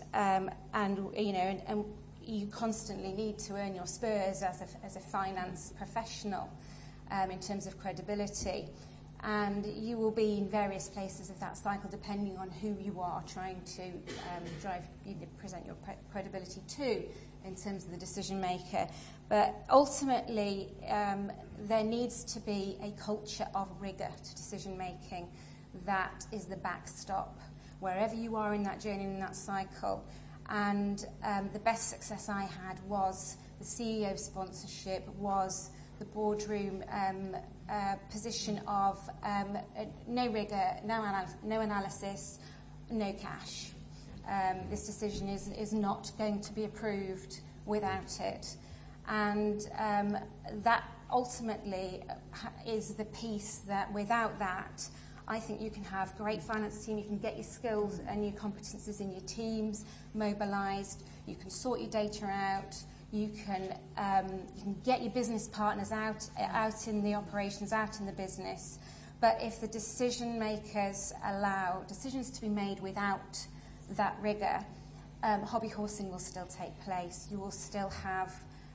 E: you constantly need to earn your spurs as a finance professional in terms of credibility, and you will be in various places of that cycle depending on who you are trying to present your credibility to in terms of the decision maker. But ultimately, there needs to be a culture of rigour to decision making that is the backstop wherever you are in that journey, in that cycle. And the best success I had was the CEO sponsorship was the boardroom position of no rigour, no analysis, no cash. This decision is not going to be approved without it. And that ultimately is the piece that without that, I think you can have a great finance team, you can get your skills and your competences in your teams mobilised, you can sort your data out, you can get your business partners out in the operations, out in the business. But if the decision makers allow decisions to be made without that rigour, hobby horsing will still take place. You will still have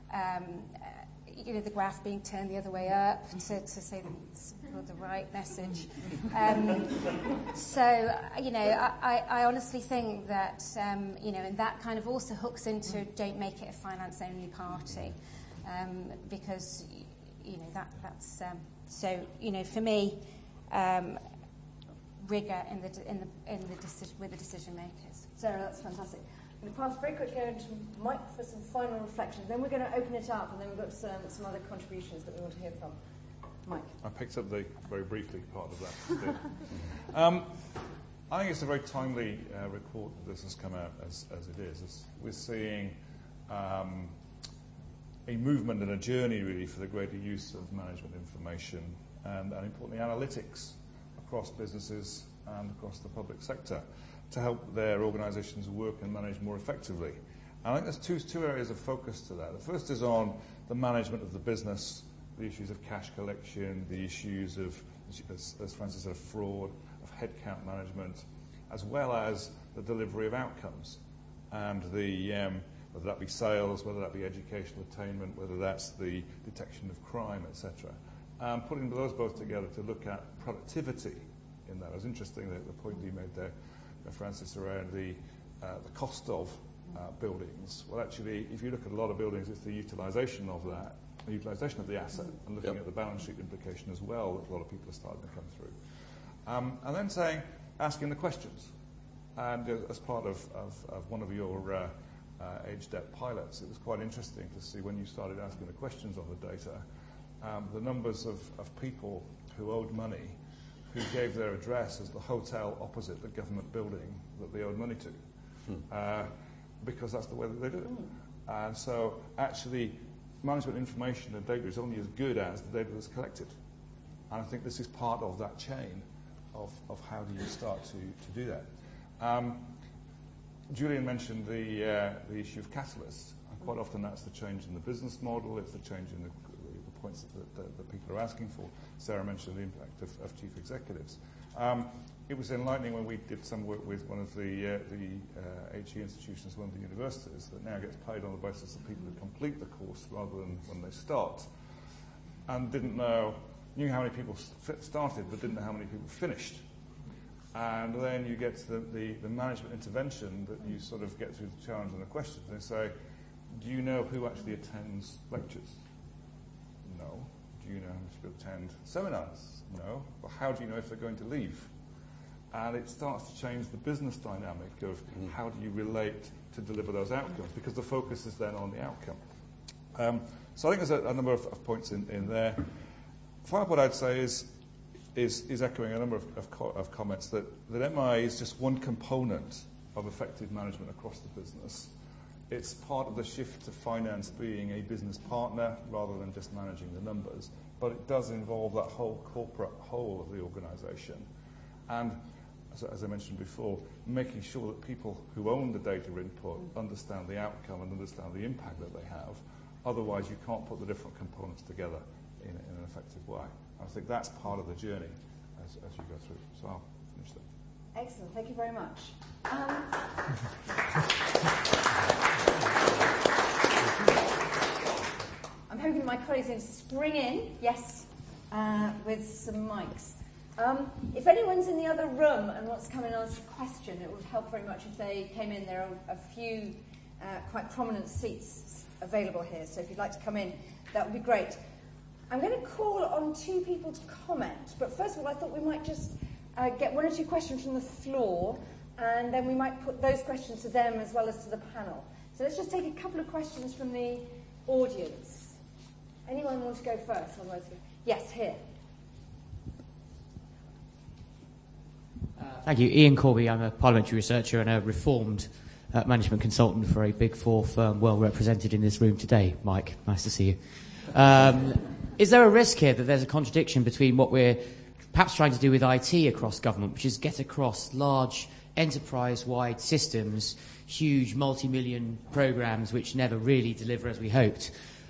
E: the graph being turned the other way up to say the right message. I honestly think that, and that kind of also hooks into don't make it a finance-only party, because, that's, for me, rigour with the decision makers.
A: Sarah, that's fantastic. I'm going to pass very quickly over to Mike for some final reflections. Then we're going to open it up, and then we've got some other contributions that we want to hear from. Mike.
F: I picked up the very briefly part of that. I think it's a very timely report that this has come out as it is. We're seeing a movement and a journey really for the greater use of management information and importantly analytics across businesses and across the public sector to help their organisations work and manage more effectively. And I think there's two areas of focus to that. The first is on the management of the business, the issues of cash collection, the issues of, as Francis said, of fraud, of headcount management, as well as the delivery of outcomes. And whether that be sales, whether that be educational attainment, whether that's the detection of crime, etc. Putting those both together to look at productivity in that. It was interesting that the point you made there, Francis, around the cost of buildings. Well, actually, if you look at a lot of buildings, it's the utilisation of that, the utilisation of the asset, and looking at the balance sheet implication as well that a lot of people are starting to come through. And then asking the questions. And as part of one of your age debt pilots, it was quite interesting to see when you started asking the questions on the data, the numbers of people who owed money, who gave their address as the hotel opposite the government building that they owed money to, because that's the way that they do it. And so actually management information and data is only as good as the data that's collected. And I think this is part of that chain of how do you start to do that. Julian mentioned the issue of catalysts. And quite often that's the change in the business model, it's the change in the points that people are asking for. Sarah mentioned the impact of chief executives. It was enlightening when we did some work with one of the HE institutions, one of the universities, that now gets paid on the basis of people who complete the course rather than when they start, and knew how many people started but didn't know how many people finished. And then you get to the management intervention that you sort of get through the challenge and the questions. They say, do you know who actually attends lectures? No. Do you know how many people attend seminars? No. Well, how do you know if they're going to leave? And it starts to change the business dynamic of how do you relate to deliver those outcomes, because the focus is then on the outcome. So I think there's a number of points in there. Final point I'd say is echoing a number of comments that MI is just one component of effective management across the business. It's part of the shift to finance being a business partner rather than just managing the numbers, but it does involve that whole corporate whole of the organisation. And as I mentioned before, making sure that people who own the data input understand the outcome and understand the impact that they have. Otherwise, you can't put the different components together in an effective way. I think that's part of the journey as you go through. So I'll finish there.
A: Excellent. Thank you very much. I'm hoping my colleagues can spring in, yes, with some mics. If anyone's in the other room and wants to come and ask a question, it would help very much if they came in. There are a few quite prominent seats available here, so if you'd like to come in, that would be great. I'm going to call on two people to comment, but first of all, I thought we might just get one or two questions from the floor, and then we might put those questions to them as well as to the panel. So let's just take a couple of questions from the audience. Anyone want to go first? Otherwise, yes, here.
G: Thank you. Ian Corby. I'm a parliamentary researcher and a reformed management consultant for a Big Four firm well represented in this room today. Mike, nice to see you. Is there a risk here that there's a contradiction between what we're perhaps trying to do with IT across government, which is get across large enterprise-wide systems, huge multi-million programs which never really deliver as we hoped,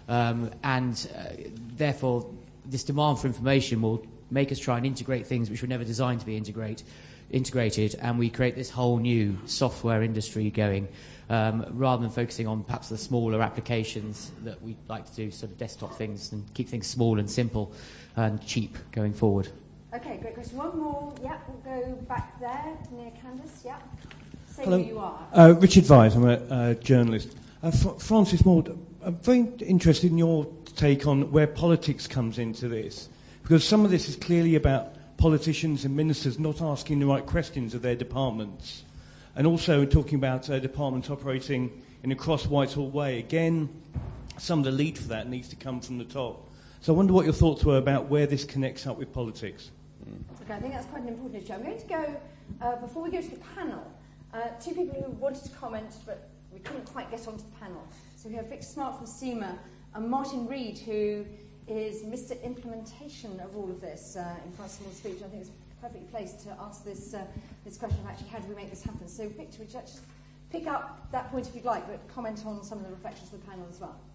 G: and therefore this demand for information will make us try and integrate things which were never designed to be integrated, and we create this whole new software industry going, rather than focusing on perhaps the smaller applications that we like to do, sort of desktop things, and keep things small and simple and cheap going forward.
A: Okay, great question. One more. Yeah, we'll go back there near Candace. Yeah. Say
H: Hello.
A: who you are.
H: Richard Vyse, I'm a journalist. Francis Maude, I'm very interested in your take on where politics comes into this, because some of this is clearly about politicians and ministers not asking the right questions of their departments, and also talking about departments operating in a cross-Whitehall way. Again, some of the lead for that needs to come from the top. So I wonder what your thoughts were about where this connects up with politics.
A: Okay, I think that's quite an important issue. I'm going to go, before we go to the panel, two people who wanted to comment, but we couldn't quite get onto the panel. So we have Victor Smart from SEMA and Martin Reed, who is Mr. Implementation of all of this in Francis Moore's speech. I think it's perfectly placed to ask this question of actually how do we make this happen. So Victor, would you like to just pick up that point if you'd like, but comment on some of the reflections of the panel as well?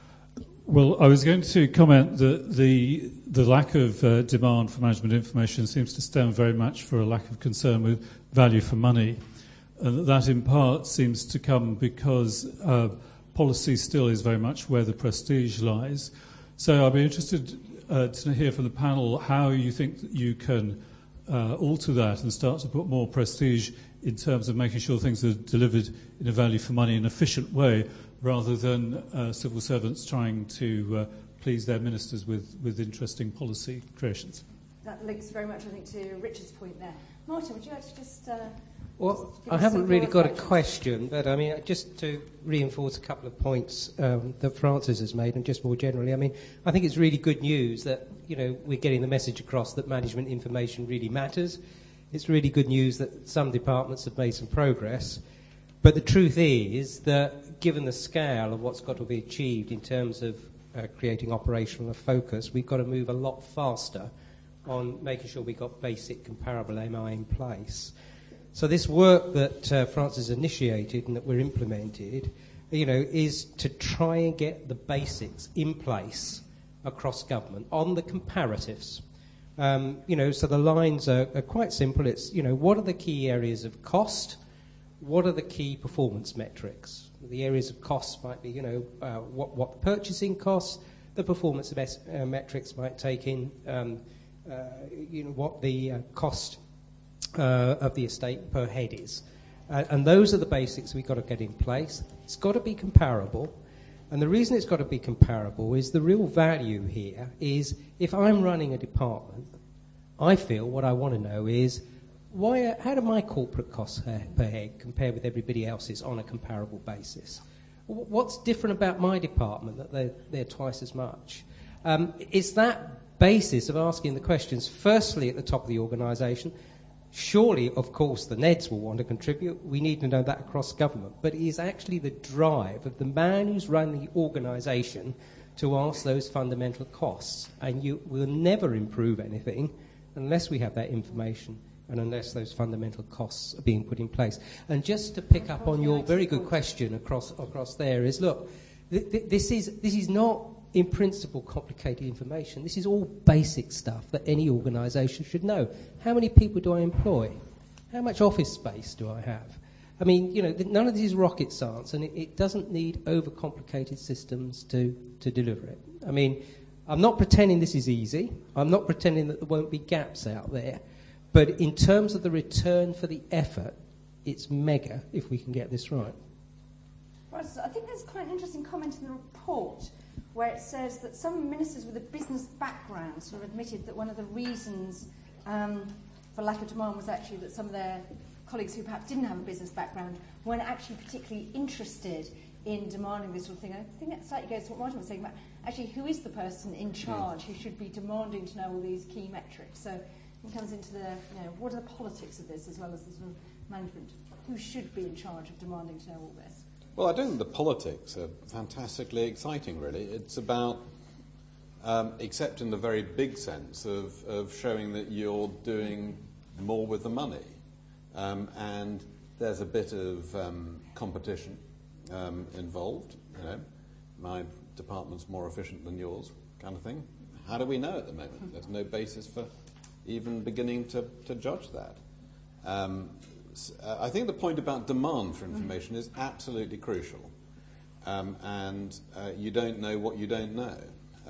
I: Well, I was going to comment that the lack of demand for management information seems to stem very much for a lack of concern with value for money. And that in part seems to come because policy still is very much where the prestige lies. So I'd be interested to hear from the panel how you think that you can alter that and start to put more prestige in terms of making sure things are delivered in a value for money and efficient way, rather than civil servants trying to please their ministers with interesting policy creations.
A: That links very much, I think, to Richard's point there. Martin, would you like to just...
J: Well, I haven't really got a question, but I mean, just to reinforce a couple of points that Francis has made, and just more generally, I mean, I think it's really good news that, you know, we're getting the message across that management information really matters. It's really good news that some departments have made some progress. But the truth is that given the scale of what's got to be achieved in terms of creating operational focus, we've got to move a lot faster on making sure we've got basic comparable MI in place. So this work that Francis initiated and that we're implemented, you know, is to try and get the basics in place across government on the comparatives. You know, so the lines are quite simple. It's, you know, what are the key areas of cost? What are the key performance metrics? The areas of cost might be, you know, what the purchasing costs. The performance metrics might take in, you know, what the cost of the estate per head is. And those are the basics we've got to get in place. It's got to be comparable. And the reason it's got to be comparable is the real value here is if I'm running a department, I feel what I want to know is how do my corporate costs per head compare with everybody else's on a comparable basis? What's different about my department that they're twice as much? It's that basis of asking the questions, firstly at the top of the organisation. Surely, of course, the NEDs will want to contribute. We need to know that across government. But it is actually the drive of the man who's run the organisation to ask those fundamental costs. And you will never improve anything unless we have that information and unless those fundamental costs are being put in place. And just to pick up on your very good question across there is, look, this is not in principle complicated information. This is all basic stuff that any organisation should know. How many people do I employ? How much office space do I have? I mean, you know, none of this is rocket science, and it doesn't need overcomplicated systems to deliver it. I mean, I'm not pretending this is easy. I'm not pretending that there won't be gaps out there. But in terms of the return for the effort, it's mega if we can get this right.
A: Right, so I think there's quite an interesting comment in the report where it says that some ministers with a business background sort of admitted that one of the reasons for lack of demand was actually that some of their colleagues who perhaps didn't have a business background weren't actually particularly interested in demanding this sort of thing. I think that slightly goes to what Martin was saying about actually who is the person in charge who should be demanding to know all these key metrics. So it comes into the, what are the politics of this as well as the sort of management? Who should be in charge of demanding to know all this?
C: Well, I don't think the politics are fantastically exciting, really. It's about, except in the very big sense of showing that you're doing more with the money. And there's a bit of competition involved. My department's more efficient than yours, kind of thing. How do we know at the moment? There's no basis for even beginning to judge that. I think the point about demand for information is absolutely crucial. And you don't know what you don't know.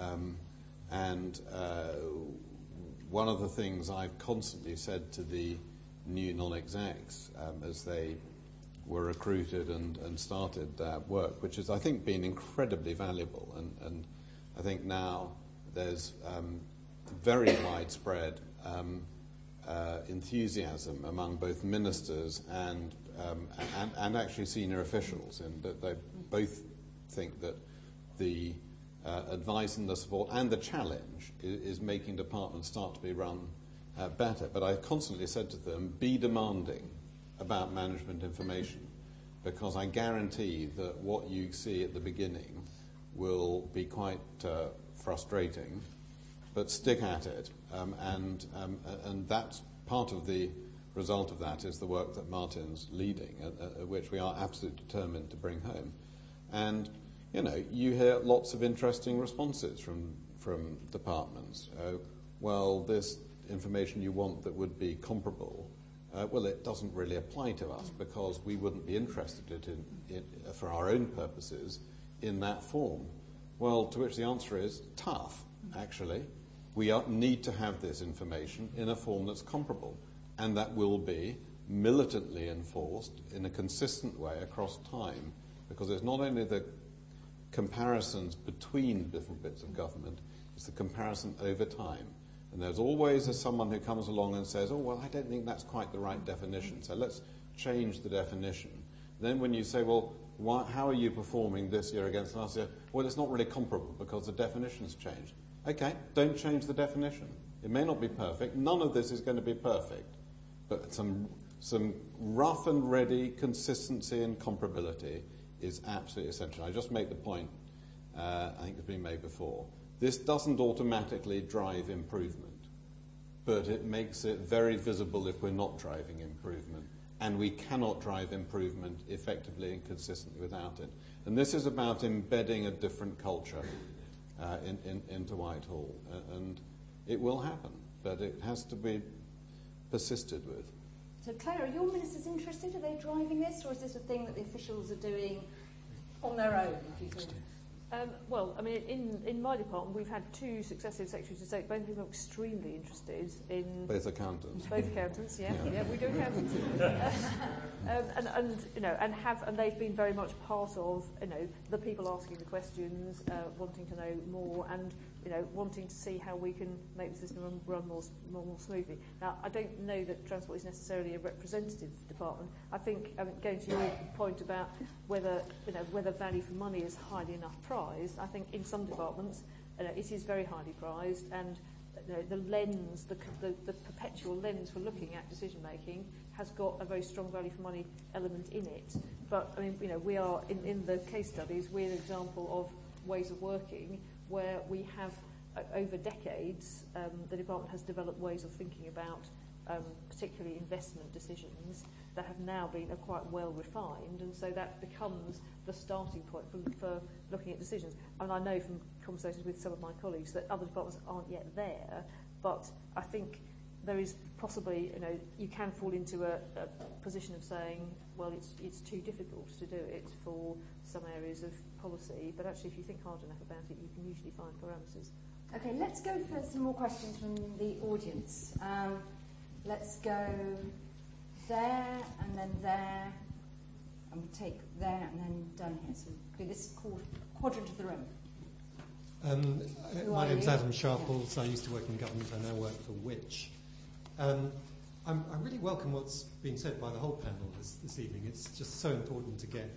C: One of the things I've constantly said to the new non-execs as they were recruited and started work, which has, I think, been incredibly valuable. And I think now there's very widespread enthusiasm among both ministers and actually senior officials, in that they both think that the advice and the support and the challenge is making departments start to be run better. But I constantly said to them, be demanding about management information, because I guarantee that what you see at the beginning will be quite frustrating, but stick at it. And that's part of the result of that is the work that Martin's leading, which we are absolutely determined to bring home. And, you hear lots of interesting responses from departments. Well, this information you want that would be comparable, well, it doesn't really apply to us because we wouldn't be interested in for our own purposes, in that form. Well, to which the answer is tough, actually. We need to have this information in a form that's comparable, and that will be militantly enforced in a consistent way across time, because it's not only the comparisons between different bits of government, it's the comparison over time. And there's always someone who comes along and says, oh, well, I don't think that's quite the right definition, so let's change the definition. Then when you say, well, how are you performing this year against last year? Well, it's not really comparable because the definition's changed. Okay, don't change the definition. It may not be perfect. None of this is going to be perfect. But some rough and ready consistency and comparability is absolutely essential. I just make the point, I think it's been made before. This doesn't automatically drive improvement, but it makes it very visible if we're not driving improvement. And we cannot drive improvement effectively and consistently without it. And this is about embedding a different culture into Whitehall. And it will happen, but it has to be persisted with.
A: So, Claire, are your ministers interested? Are they driving this, or is this a thing that the officials are doing on their own, if you think?
D: Well, I mean, in my department, we've had two successive secretaries of state, both of them are extremely interested in...
C: Both accountants.
D: Both accountants, yeah, we do accountants. And they've been very much part of, the people asking the questions, wanting to know more, and, wanting to see how we can make the system run more smoothly. Now, I don't know that transport is necessarily a representative department. I think, going to your point about whether value for money is highly enough prized, I think in some departments it is very highly prized, and the lens, the perpetual lens for looking at decision making has got a very strong value for money element in it. But I mean, we are in the case studies, we're an example of ways of working where we have over decades the department has developed ways of thinking about particularly investment decisions that have now been quite well refined, and so that becomes the starting point for looking at decisions. And I know from conversations with some of my colleagues that other departments aren't yet there, but I think there is possibly, you can fall into a position of saying, well, it's too difficult to do it for some areas of policy, but actually if you think hard enough about it, you can usually find parameters.
A: Okay, let's go for some more questions from the audience. Let's go there, and then there, and we'll take there, and then down here. So do this quadrant of the room.
K: My name's Adam Sharples. I used to work in government. I now work for Which. I really welcome what's being said by the whole panel this evening. It's just so important to get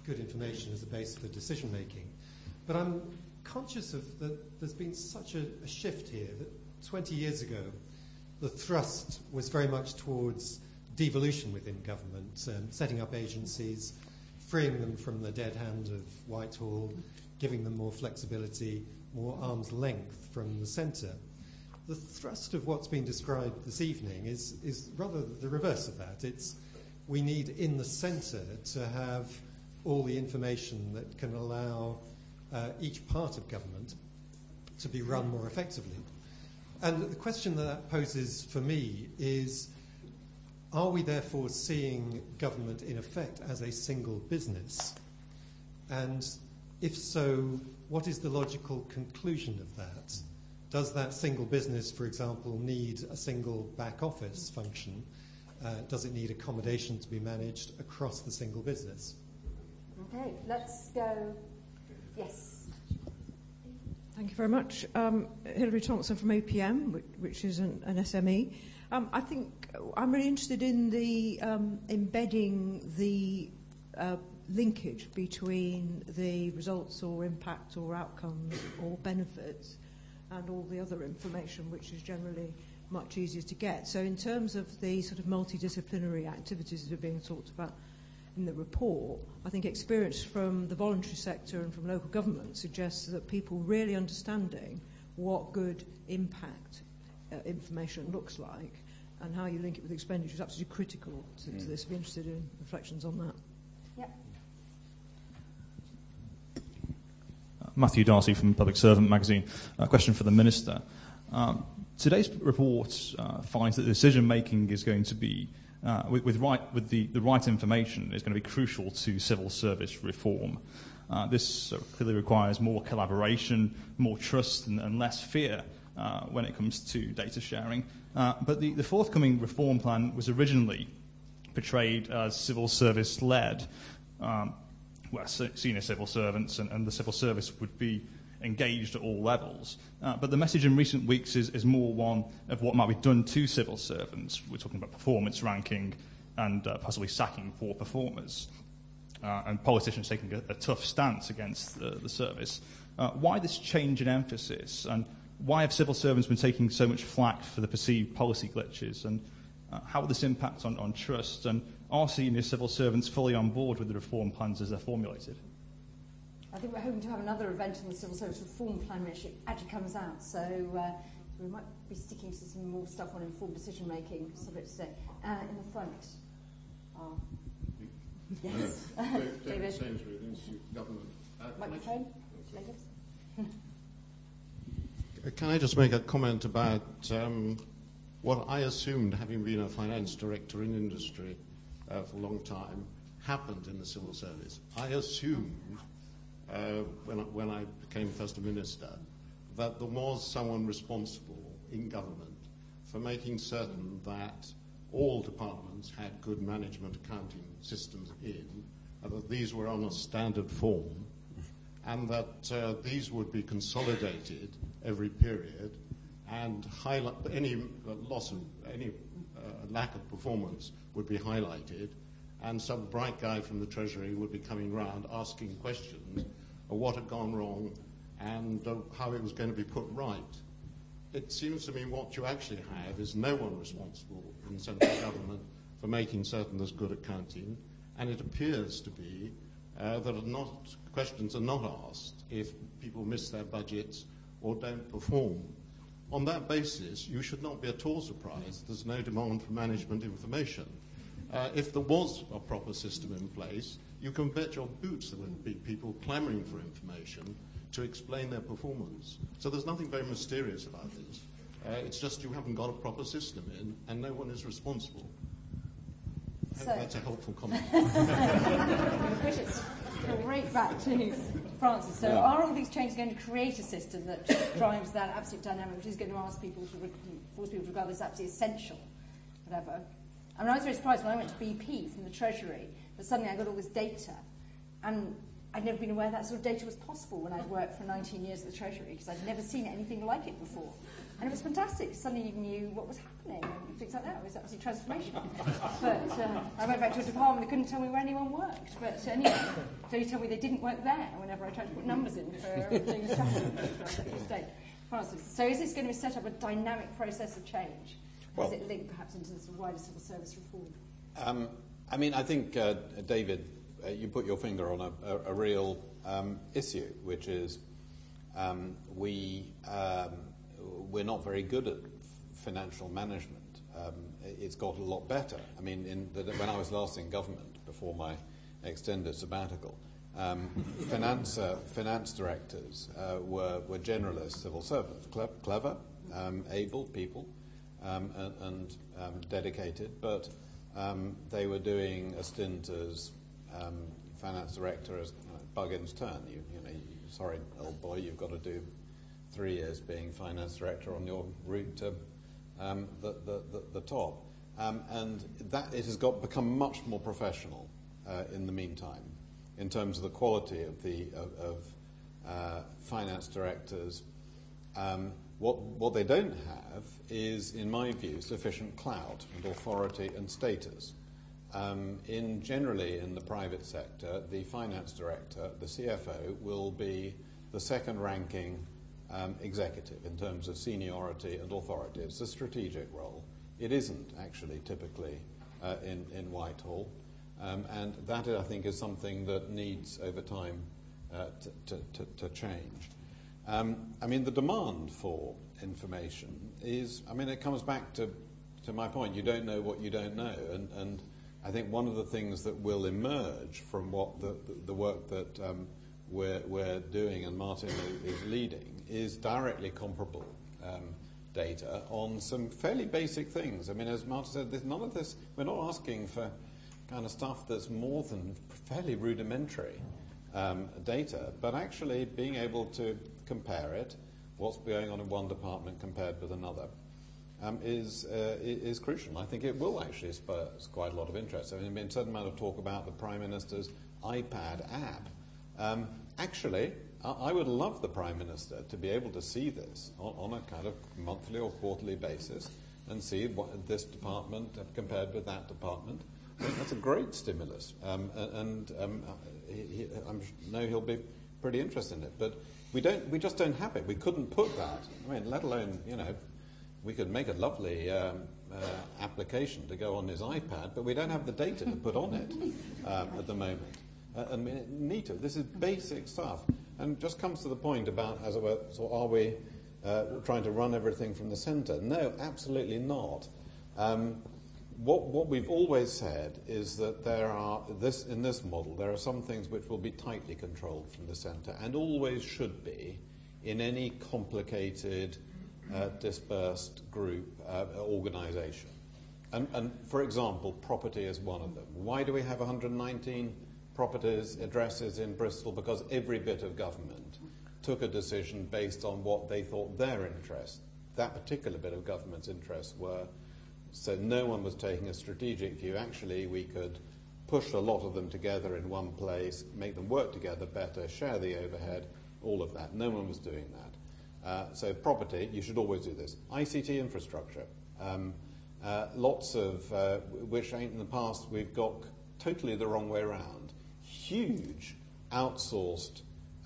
K: good information as the basis for decision making. But I'm conscious of that there's been such a shift here that 20 years ago the thrust was very much towards devolution within government, setting up agencies, freeing them from the dead hand of Whitehall, giving them more flexibility, more arm's length from the centre. The thrust of what's been described this evening is rather the reverse of that. It's we need in the centre to have all the information that can allow each part of government to be run more effectively. And the question that poses for me is, are we therefore seeing government in effect as a single business? And if so, what is the logical conclusion of that? Does that single business, for example, need a single back office function? Does it need accommodation to be managed across the single business?
A: Okay, let's go. Yes.
L: Thank you very much. Hilary Thompson from OPM, which is an SME. I think I'm really interested in the embedding the linkage between the results or impact or outcomes or benefits and all the other information, which is generally much easier to get. So in terms of the sort of multidisciplinary activities that are being talked about in the report, I think experience from the voluntary sector and from local government suggests that people really understanding what good impact information looks like and how you link it with expenditure is absolutely critical to this. I'd be interested in reflections on that.
A: Yep.
M: Matthew Darcy from Public Servant magazine. A question for the Minister. Today's report finds that decision making is going to be with the right information is going to be crucial to civil service reform. This clearly requires more collaboration, more trust, and less fear when it comes to data sharing. But the forthcoming reform plan was originally portrayed as civil service led, where senior civil servants and the civil service would be engaged at all levels. But the message in recent weeks is more one of what might be done to civil servants. We're talking about performance ranking and possibly sacking poor performers. And politicians taking a tough stance against the service. Why this change in emphasis? And why have civil servants been taking so much flack for the perceived policy glitches? And how will this impact on trust? And are senior civil servants fully on board with the reform plans as they're formulated?
A: I think we're hoping to have another event on the Civil Service Reform Plan which actually comes out. So we might be sticking to some more stuff on informed decision making, subject to say. In the front. Yes.
N: David Sainsbury, Institute of Government.
A: Microphone.
N: Can I just make a comment about what I assumed, having been a finance director in industry for a long time, happened in the civil service? I assumed, when I became First Minister, that there was someone responsible in government for making certain that all departments had good management accounting systems in, and that these were on a standard form, and that these would be consolidated every period, and highlight any loss of any lack of performance would be highlighted, and some bright guy from the Treasury would be coming round asking questions of what had gone wrong and how it was going to be put right. It seems to me what you actually have is no one responsible in central government for making certain there's good accounting, and it appears to be that questions are not asked if people miss their budgets or don't perform. On that basis, you should not be at all surprised there's no demand for management information. If there was a proper system in place, you can bet your boots there would be people clamouring for information to explain their performance. So there's nothing very mysterious about this. It's just you haven't got a proper system in, and no one is responsible. I hope that's a helpful comment.
A: Which is right back to Francis. So are all these changes going to create a system that drives that absolute dynamic, which is going to force people to regard this absolutely essential, whatever? I mean, I was very surprised when I went to BP from the Treasury that suddenly I got all this data, and I'd never been aware that sort of data was possible when I'd worked for 19 years at the Treasury, because I'd never seen anything like it before. And it was fantastic. Suddenly you knew what was happening and things like that. It was absolutely transformational. But I went back to a department that couldn't tell me where anyone worked. But anyway, they only told me they didn't work there whenever I tried to put numbers in for doing strategy. So is this going to set up a dynamic process of change? Or does it link perhaps into this wider civil service reform?
C: I mean, I think, David, you put your finger on a real issue, which is we're not very good at financial management. It's got a lot better. I mean, when I was last in government, before my extended sabbatical, finance directors were generalist civil servants, clever, able people, and dedicated, but they were doing a stint as finance director as Buggin's turn. Sorry, old boy, you've got to do 3 years being finance director on your route to the top. And that it has become much more professional in the meantime in terms of the quality of finance directors. What they don't have is, in my view, sufficient clout and authority and status. Generally in the private sector, the finance director, the CFO, will be the second-ranking executive in terms of seniority and authority. It's a strategic role. It isn't actually typically in Whitehall, and that I think is something that needs over time to change. I mean, the demand for information is, I mean, it comes back to my point. You don't know what you don't know, and I think one of the things that will emerge from what the work that we're doing and Martin is leading is directly comparable data on some fairly basic things. I mean, as Martin said, none of this, we're not asking for kind of stuff that's more than fairly rudimentary data, but actually being able to compare it, what's going on in one department compared with another, is crucial. I think it will actually spur quite a lot of interest. I mean, there's been a certain amount of talk about the Prime Minister's iPad app. Actually, I would love the Prime Minister to be able to see this on a kind of monthly or quarterly basis and see what this department compared with that department. I think that's a great stimulus, and I know he'll be pretty interested in it. But we just don't have it. We couldn't put that. I mean, let alone, we could make a lovely application to go on his iPad, but we don't have the data to put on it at the moment. And we need to. This is basic stuff. And just comes to the point about, as it were, so are we trying to run everything from the centre? No, absolutely not. What we've always said is that in this model, there are some things which will be tightly controlled from the centre, and always should be in any complicated, dispersed group organisation. And for example, property is one of them. Why do we have 119 properties, addresses in Bristol? Because every bit of government took a decision based on what they thought their interests, that particular bit of government's interests were. So no one was taking a strategic view. Actually, we could push a lot of them together in one place, make them work together better, share the overhead, all of that. No one was doing that. So property, you should always do this. ICT infrastructure. Lots of, which in the past we've got totally the wrong way around. Huge outsourced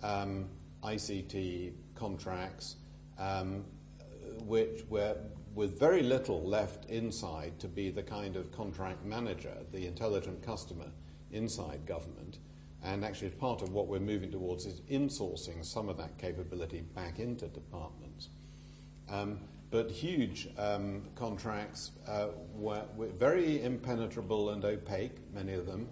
C: ICT contracts, which were with very little left inside to be the kind of contract manager, the intelligent customer inside government. And actually part of what we're moving towards is insourcing some of that capability back into departments. But huge contracts were very impenetrable and opaque, many of them,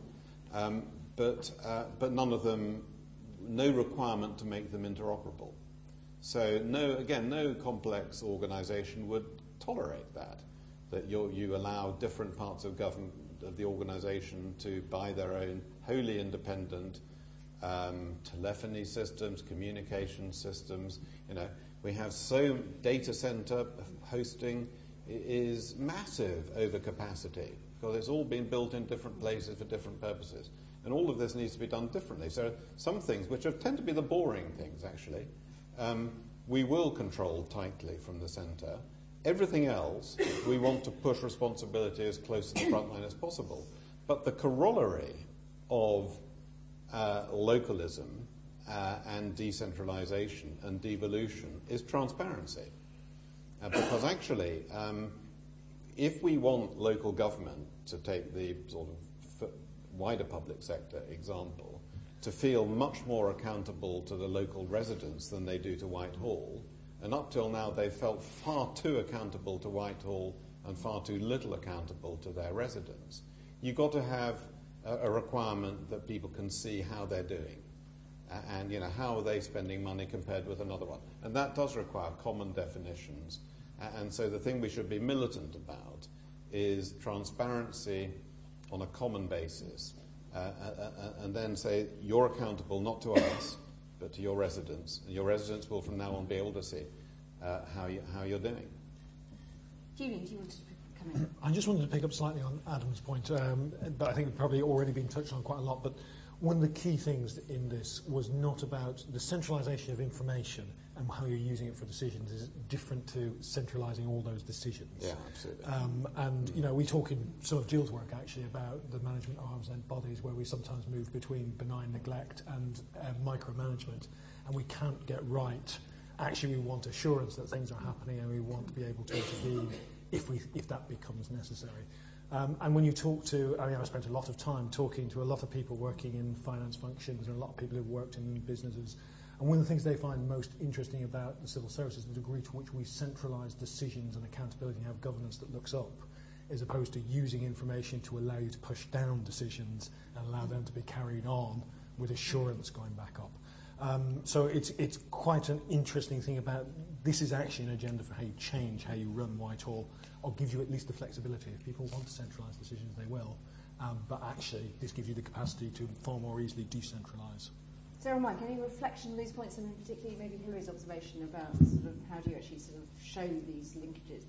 C: but none of them, no requirement to make them interoperable. So no complex organisation would tolerate that you allow different parts of government, of the organisation, to buy their own wholly independent telephony systems, communication systems. We have data centre hosting is massive overcapacity because it's all been built in different places for different purposes. And all of this needs to be done differently. So some things, which tend to be the boring things, actually, we will control tightly from the centre. Everything else, we want to push responsibility as close to the front line as possible. But the corollary of localism and decentralisation and devolution is transparency. Because actually, if we want local government, to take the sort of wider public sector example, to feel much more accountable to the local residents than they do to Whitehall, and up till now they've felt far too accountable to Whitehall and far too little accountable to their residents, you've got to have a requirement that people can see how they're doing. And, you know, how are they spending money compared with another one? And that does require common definitions. And so the thing we should be militant about is transparency on a common basis. And then say, you're accountable not to us, but to your residents. And your residents will from now on be able to see how you're doing.
A: Julian, do you want to come in?
B: I just wanted to pick up slightly on Adam's point, but I think it's probably already been touched on quite a lot. But one of the key things in this was not about the centralisation of information and how you're using it for decisions is different to centralising all those decisions.
C: Yeah, absolutely.
B: And, you know, we talk in some of Jill's work, actually, about the management arms and bodies where we sometimes move between benign neglect and micromanagement, and we can't get right. Actually, we want assurance that things are happening, and we want to be able to intervene if that becomes necessary. And when you talk to, I mean, I've spent a lot of time talking to a lot of people working in finance functions and a lot of people who've worked in businesses. And one of the things they find most interesting about the civil service is the degree to which we centralise decisions and accountability and have governance that looks up, as opposed to using information to allow you to push down decisions and allow them to be carried on with assurance going back up. So it's quite an interesting thing about this is actually an agenda for how you change, how you run Whitehall, or gives you at least the flexibility. If people want to centralise decisions, they will. But actually, this gives you the capacity to far more easily decentralise.
A: Sarah, Mike, any reflection on these points, and particularly maybe Hillary's observation about sort of how do you actually sort of show these linkages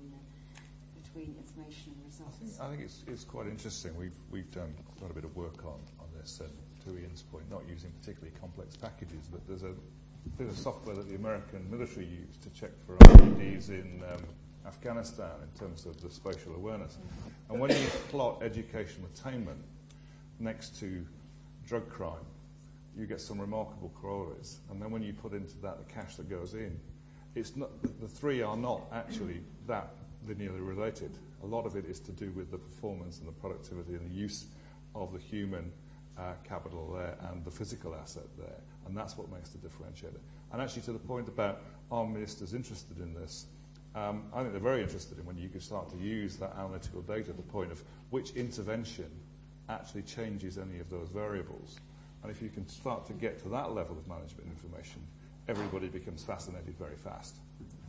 A: between information and results?
F: I think it's quite interesting. We've done quite a bit of work on this, and to Ian's point, not using particularly complex packages, but there's a bit of software that the American military used to check for IEDs in Afghanistan in terms of the spatial awareness. And when you plot education attainment next to drug crime, you get some remarkable corollaries. And then when you put into that the cash that goes in, it's not, the three are not actually that linearly related. A lot of it is to do with the performance and the productivity and the use of the human capital there and the physical asset there. And that's what makes the differentiator. And actually to the point about are ministers interested in this, I think they're very interested in when you can start to use that analytical data at the point of which intervention actually changes any of those variables. And if you can start to get to that level of management information, everybody becomes fascinated very fast.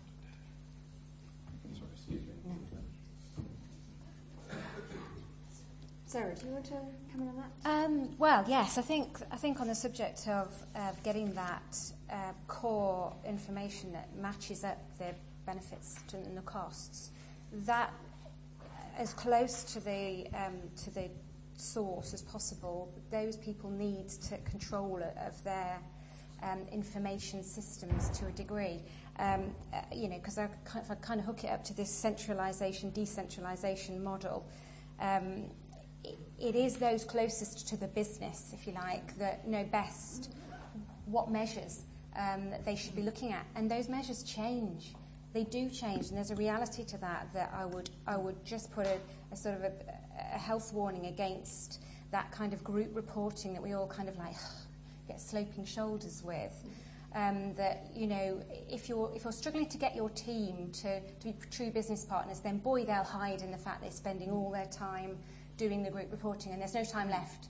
A: Sarah, do you want to come in on that?
E: Well, yes, I think on the subject of getting that core information that matches up the benefits and the costs, that as close to the source as possible, those people need to control of their information systems to a degree. You know, because if I kind of hook it up to this centralisation, decentralisation model, it is those closest to the business, if you like, that know best what measures that they should be looking at. And those measures change. They do change, and there's a reality to that I would just put a sort of a health warning against that kind of group reporting that we all kind of like get sloping shoulders with. That, you know, if you're struggling to get your team to be true business partners, then boy, they'll hide in the fact they're spending all their time doing the group reporting, and there's no time left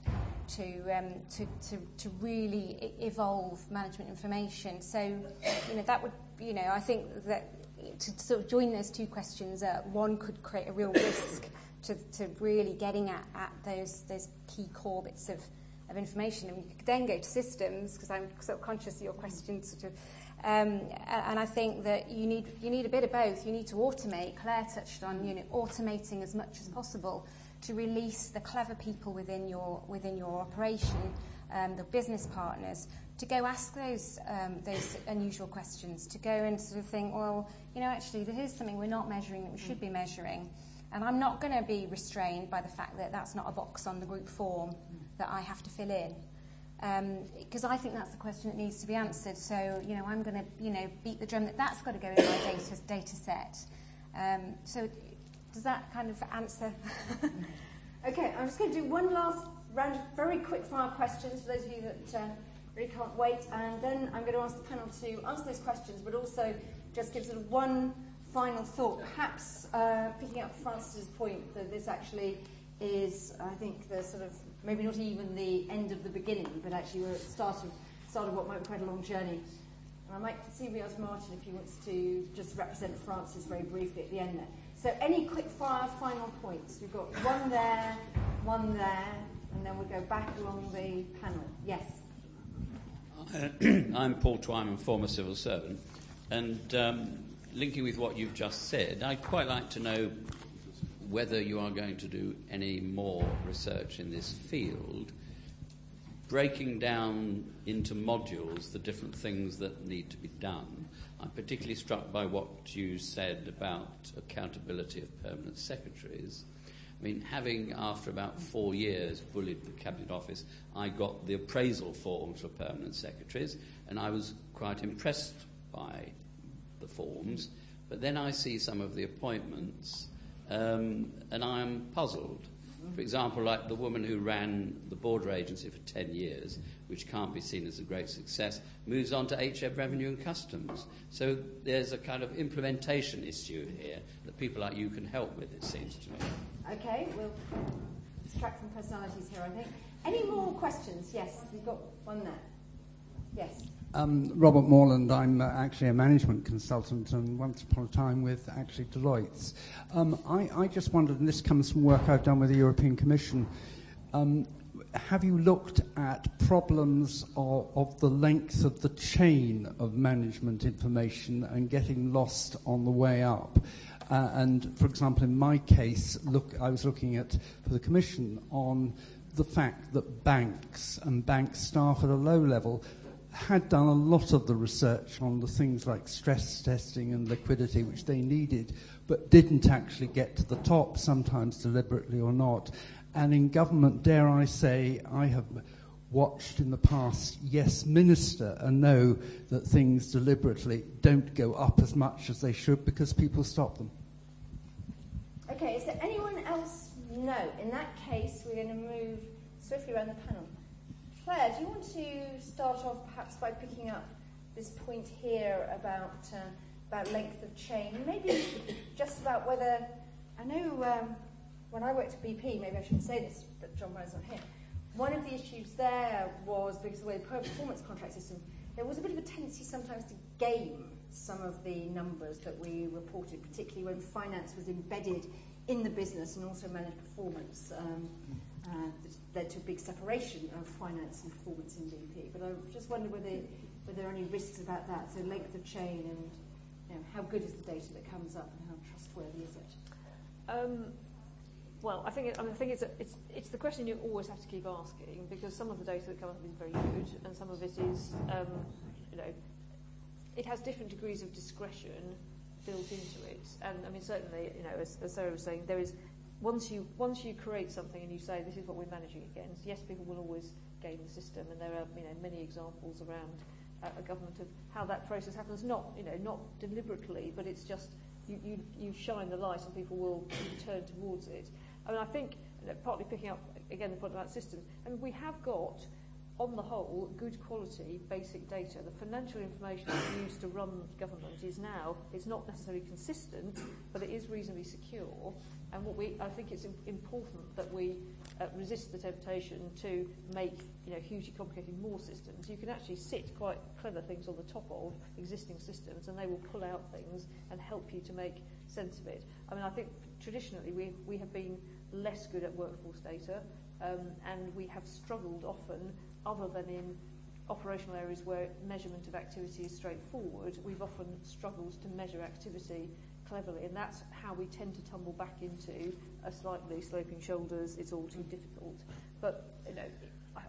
E: to really evolve management information. So, you know, that would, you know, I think that to sort of join those two questions up, one could create a real risk to really getting at those key core bits of information, and we could then go to systems, because I'm sort of conscious of your questions, sort of, and I think that you need a bit of both. You need to automate. Claire touched on, you know, automating as much as possible to release the clever people within your operation, the business partners, to go ask those unusual questions, to go and sort of think, well, actually, here's something we're not measuring that we should be measuring. And I'm not going to be restrained by the fact that that's not a box on the group form that I have to fill in. Because I think that's the question that needs to be answered. So, I'm going to, beat the drum that that's got to go in my data set. So does that kind of answer?
A: Okay, I'm just going to do one last round of very quick fire questions for those of you that really can't wait. And then I'm going to ask the panel to answer those questions, but also just give sort of one final thought, perhaps picking up Francis's point that this actually is, I think, the sort of, maybe not even the end of the beginning, but actually we're at the start of what might be quite a long journey. And I might see Riaz Martin if he wants to just represent Francis very briefly at the end there. So any quick fire final points? We've got one there, and then we'll go back along the panel. Yes?
O: I'm Paul Twyman, former civil servant, and linking with what you've just said, I'd quite like to know whether you are going to do any more research in this field, breaking down into modules the different things that need to be done. I'm particularly struck by what you said about accountability of permanent secretaries. I mean, having, after about 4 years, bullied the Cabinet Office, I got the appraisal forms for permanent secretaries, and I was quite impressed by the forms. But then I see some of the appointments, and I am puzzled. For example, like the woman who ran the border agency for 10 years, which can't be seen as a great success, moves on to HM Revenue and Customs. So there's a kind of implementation issue here that people like you can help with, it seems to me.
A: Okay, we'll extract some personalities here, I think. Any more questions? Yes, we've got one there. Yes.
P: Robert Morland, I'm actually a management consultant and once upon a time with actually Deloitte's. I just wondered, and this comes from work I've done with the European Commission, have you looked at problems of the length of the chain of management information and getting lost on the way up? And, for example, in my case, I was looking at, for the Commission, on the fact that banks and bank staff at a low level had done a lot of the research on the things like stress testing and liquidity, which they needed, but didn't actually get to the top, sometimes deliberately or not. And in government, dare I say, I have watched in the past, yes, minister, and know that things deliberately don't go up as much as they should because people stop them.
A: Okay, is there anyone else? No. In that case, we're going to move swiftly around the panel. Claire, do you want to start off perhaps by picking up this point here about length of chain, and maybe just about whether, I know when I worked at BP, maybe I shouldn't say this, but John Bryan's not here, one of the issues there was, because of the way the performance contract system, there was a bit of a tendency sometimes to game some of the numbers that we reported, particularly when finance was embedded in the business and also managed performance. That led to a big separation of finance and performance in BP. But I just wonder whether there are any risks about that, so length of chain and how good is the data that comes up and how trustworthy is it?
D: Well, I think it's the question you always have to keep asking, because some of the data that comes up is very good, and some of it is, it has different degrees of discretion built into it. And I mean, certainly, as Sarah was saying, there is once you create something and you say this is what we're managing against, yes, people will always game the system, and there are many examples around a government of how that process happens, not deliberately, but it's just you shine the light and people will turn towards it. I mean, I think partly picking up again the point about systems, I mean, we have got, on the whole, good quality basic data. The financial information that's used to run government is not necessarily consistent, but it is reasonably secure. And I think it's important that we resist the temptation to make hugely complicated more systems. You can actually sit quite clever things on the top of existing systems, and they will pull out things and help you to make sense of it. I mean, I think traditionally we have been less good at workforce data, and we have struggled often, other than in operational areas where measurement of activity is straightforward, we've often struggled to measure activity cleverly, and that's how we tend to tumble back into a slightly sloping shoulders, it's all too difficult. But I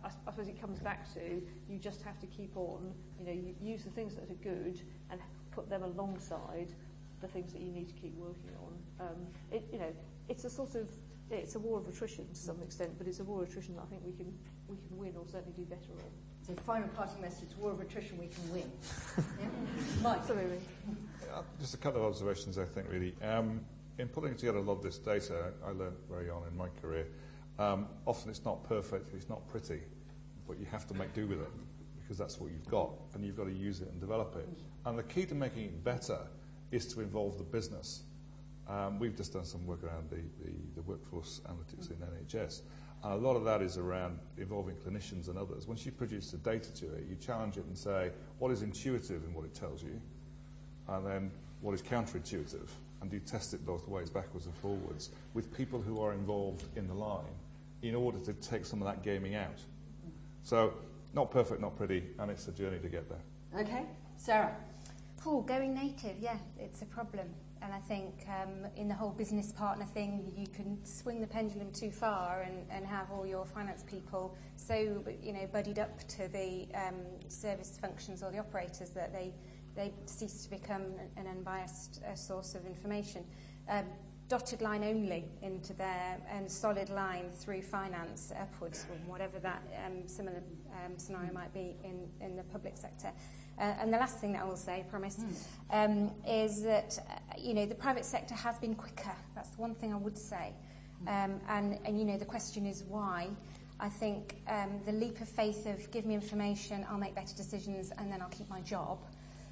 D: I suppose it comes back to you just have to keep on, you use the things that are good and put them alongside the things that you need to keep working on. It's a sort of, it's a war of attrition to some extent, but it's a war of attrition that I think we can win or certainly do better on.
A: So final parting message, war of attrition we can win. Yeah? Mike.
D: Absolutely.
F: Just a couple of observations, I think, really. In putting together a lot of this data, I learned very on in my career, often it's not perfect, it's not pretty, but you have to make do with it because that's what you've got, and you've got to use it and develop it. And the key to making it better is to involve the business. We've just done some work around the workforce analytics in NHS, and a lot of that is around involving clinicians and others. Once you produce the data to it, you challenge it and say, what is intuitive in what it tells you, and then what is counterintuitive, and you test it both ways, backwards and forwards, with people who are involved in the line in order to take some of that gaming out. So, not perfect, not pretty, and it's a journey to get there.
A: Okay. Sarah?
E: Going native, yeah, it's a problem. And I think in the whole business partner thing, you can swing the pendulum too far and have all your finance people so, buddied up to the service functions or the operators that they cease to become an unbiased source of information. Dotted line only into there and solid line through finance upwards, or whatever that similar scenario might be in the public sector. And the last thing that I will say, promise, is that the private sector has been quicker. That's one thing I would say. And the question is why. I think the leap of faith of give me information, I'll make better decisions, and then I'll keep my job.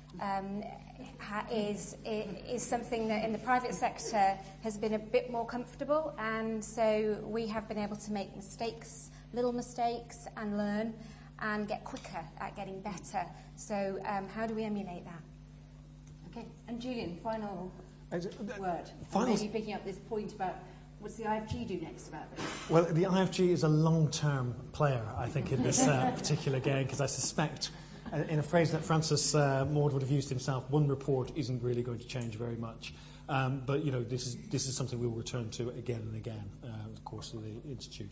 E: Is something that in the private sector has been a bit more comfortable, and so we have been able to make little mistakes, and learn and get quicker at getting better. So how do we emulate that?
A: Okay, and Julian, final word. Maybe picking up this point about what's the IFG do next about this?
B: Well, the IFG is a long-term player, I think, in this particular game, because I suspect, in a phrase that Francis Maud would have used himself, one report isn't really going to change very much. But this is something we will return to again and again over the course of the Institute.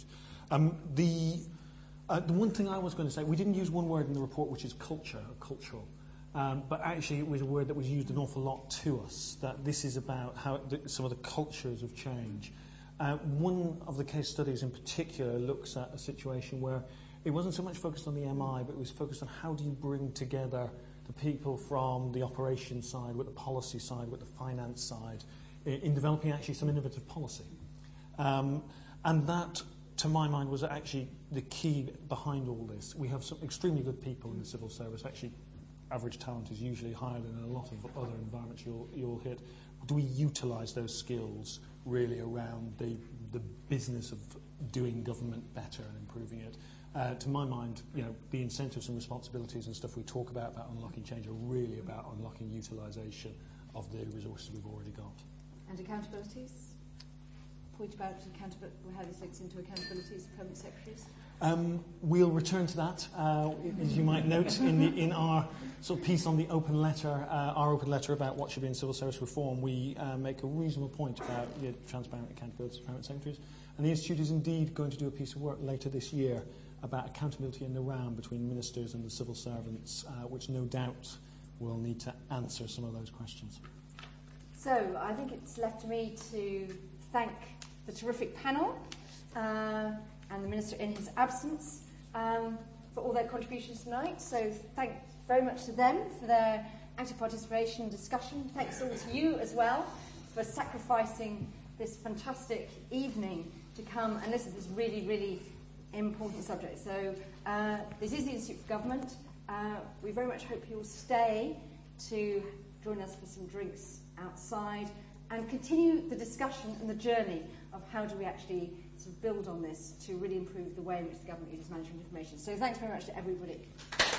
B: The one thing I was going to say, we didn't use one word in the report, which is culture, or cultural. But actually it was a word that was used an awful lot to us, that this is about how some of the cultures of change. One of the case studies in particular looks at a situation where it wasn't so much focused on the MI, but it was focused on how do you bring together the people from the operations side, with the policy side, with the finance side, in developing actually some innovative policy. And that, to my mind, was actually the key behind all this. We have some extremely good people in the civil service. Actually, average talent is usually higher than in a lot of other environments you'll hit. Do we utilise those skills really around the business of doing government better and improving it? To my mind, the incentives and responsibilities and stuff we talk about unlocking change are really about unlocking utilisation of the resources we've already got.
A: And accountabilities? Point about how this links into accountabilities of permanent secretaries?
B: We'll return to that. As you might note in our sort of piece on the open letter, our open letter about what should be in civil service reform, we make a reasonable point about transparent accountability of permanent secretaries. And the Institute is indeed going to do a piece of work later this year about accountability in the round between ministers and the civil servants, which no doubt will need to answer some of those questions.
A: So I think it's left to me to thank the terrific panel and the Minister in his absence for all their contributions tonight. So thank very much to them for their active participation and discussion. Thanks all to you as well for sacrificing this fantastic evening to come and listen to this really, really important subject. So this is the Institute for Government. We very much hope you'll stay to join us for some drinks outside and continue the discussion and the journey of how do we actually sort of build on this to really improve the way in which the government uses management information. So thanks very much to everybody.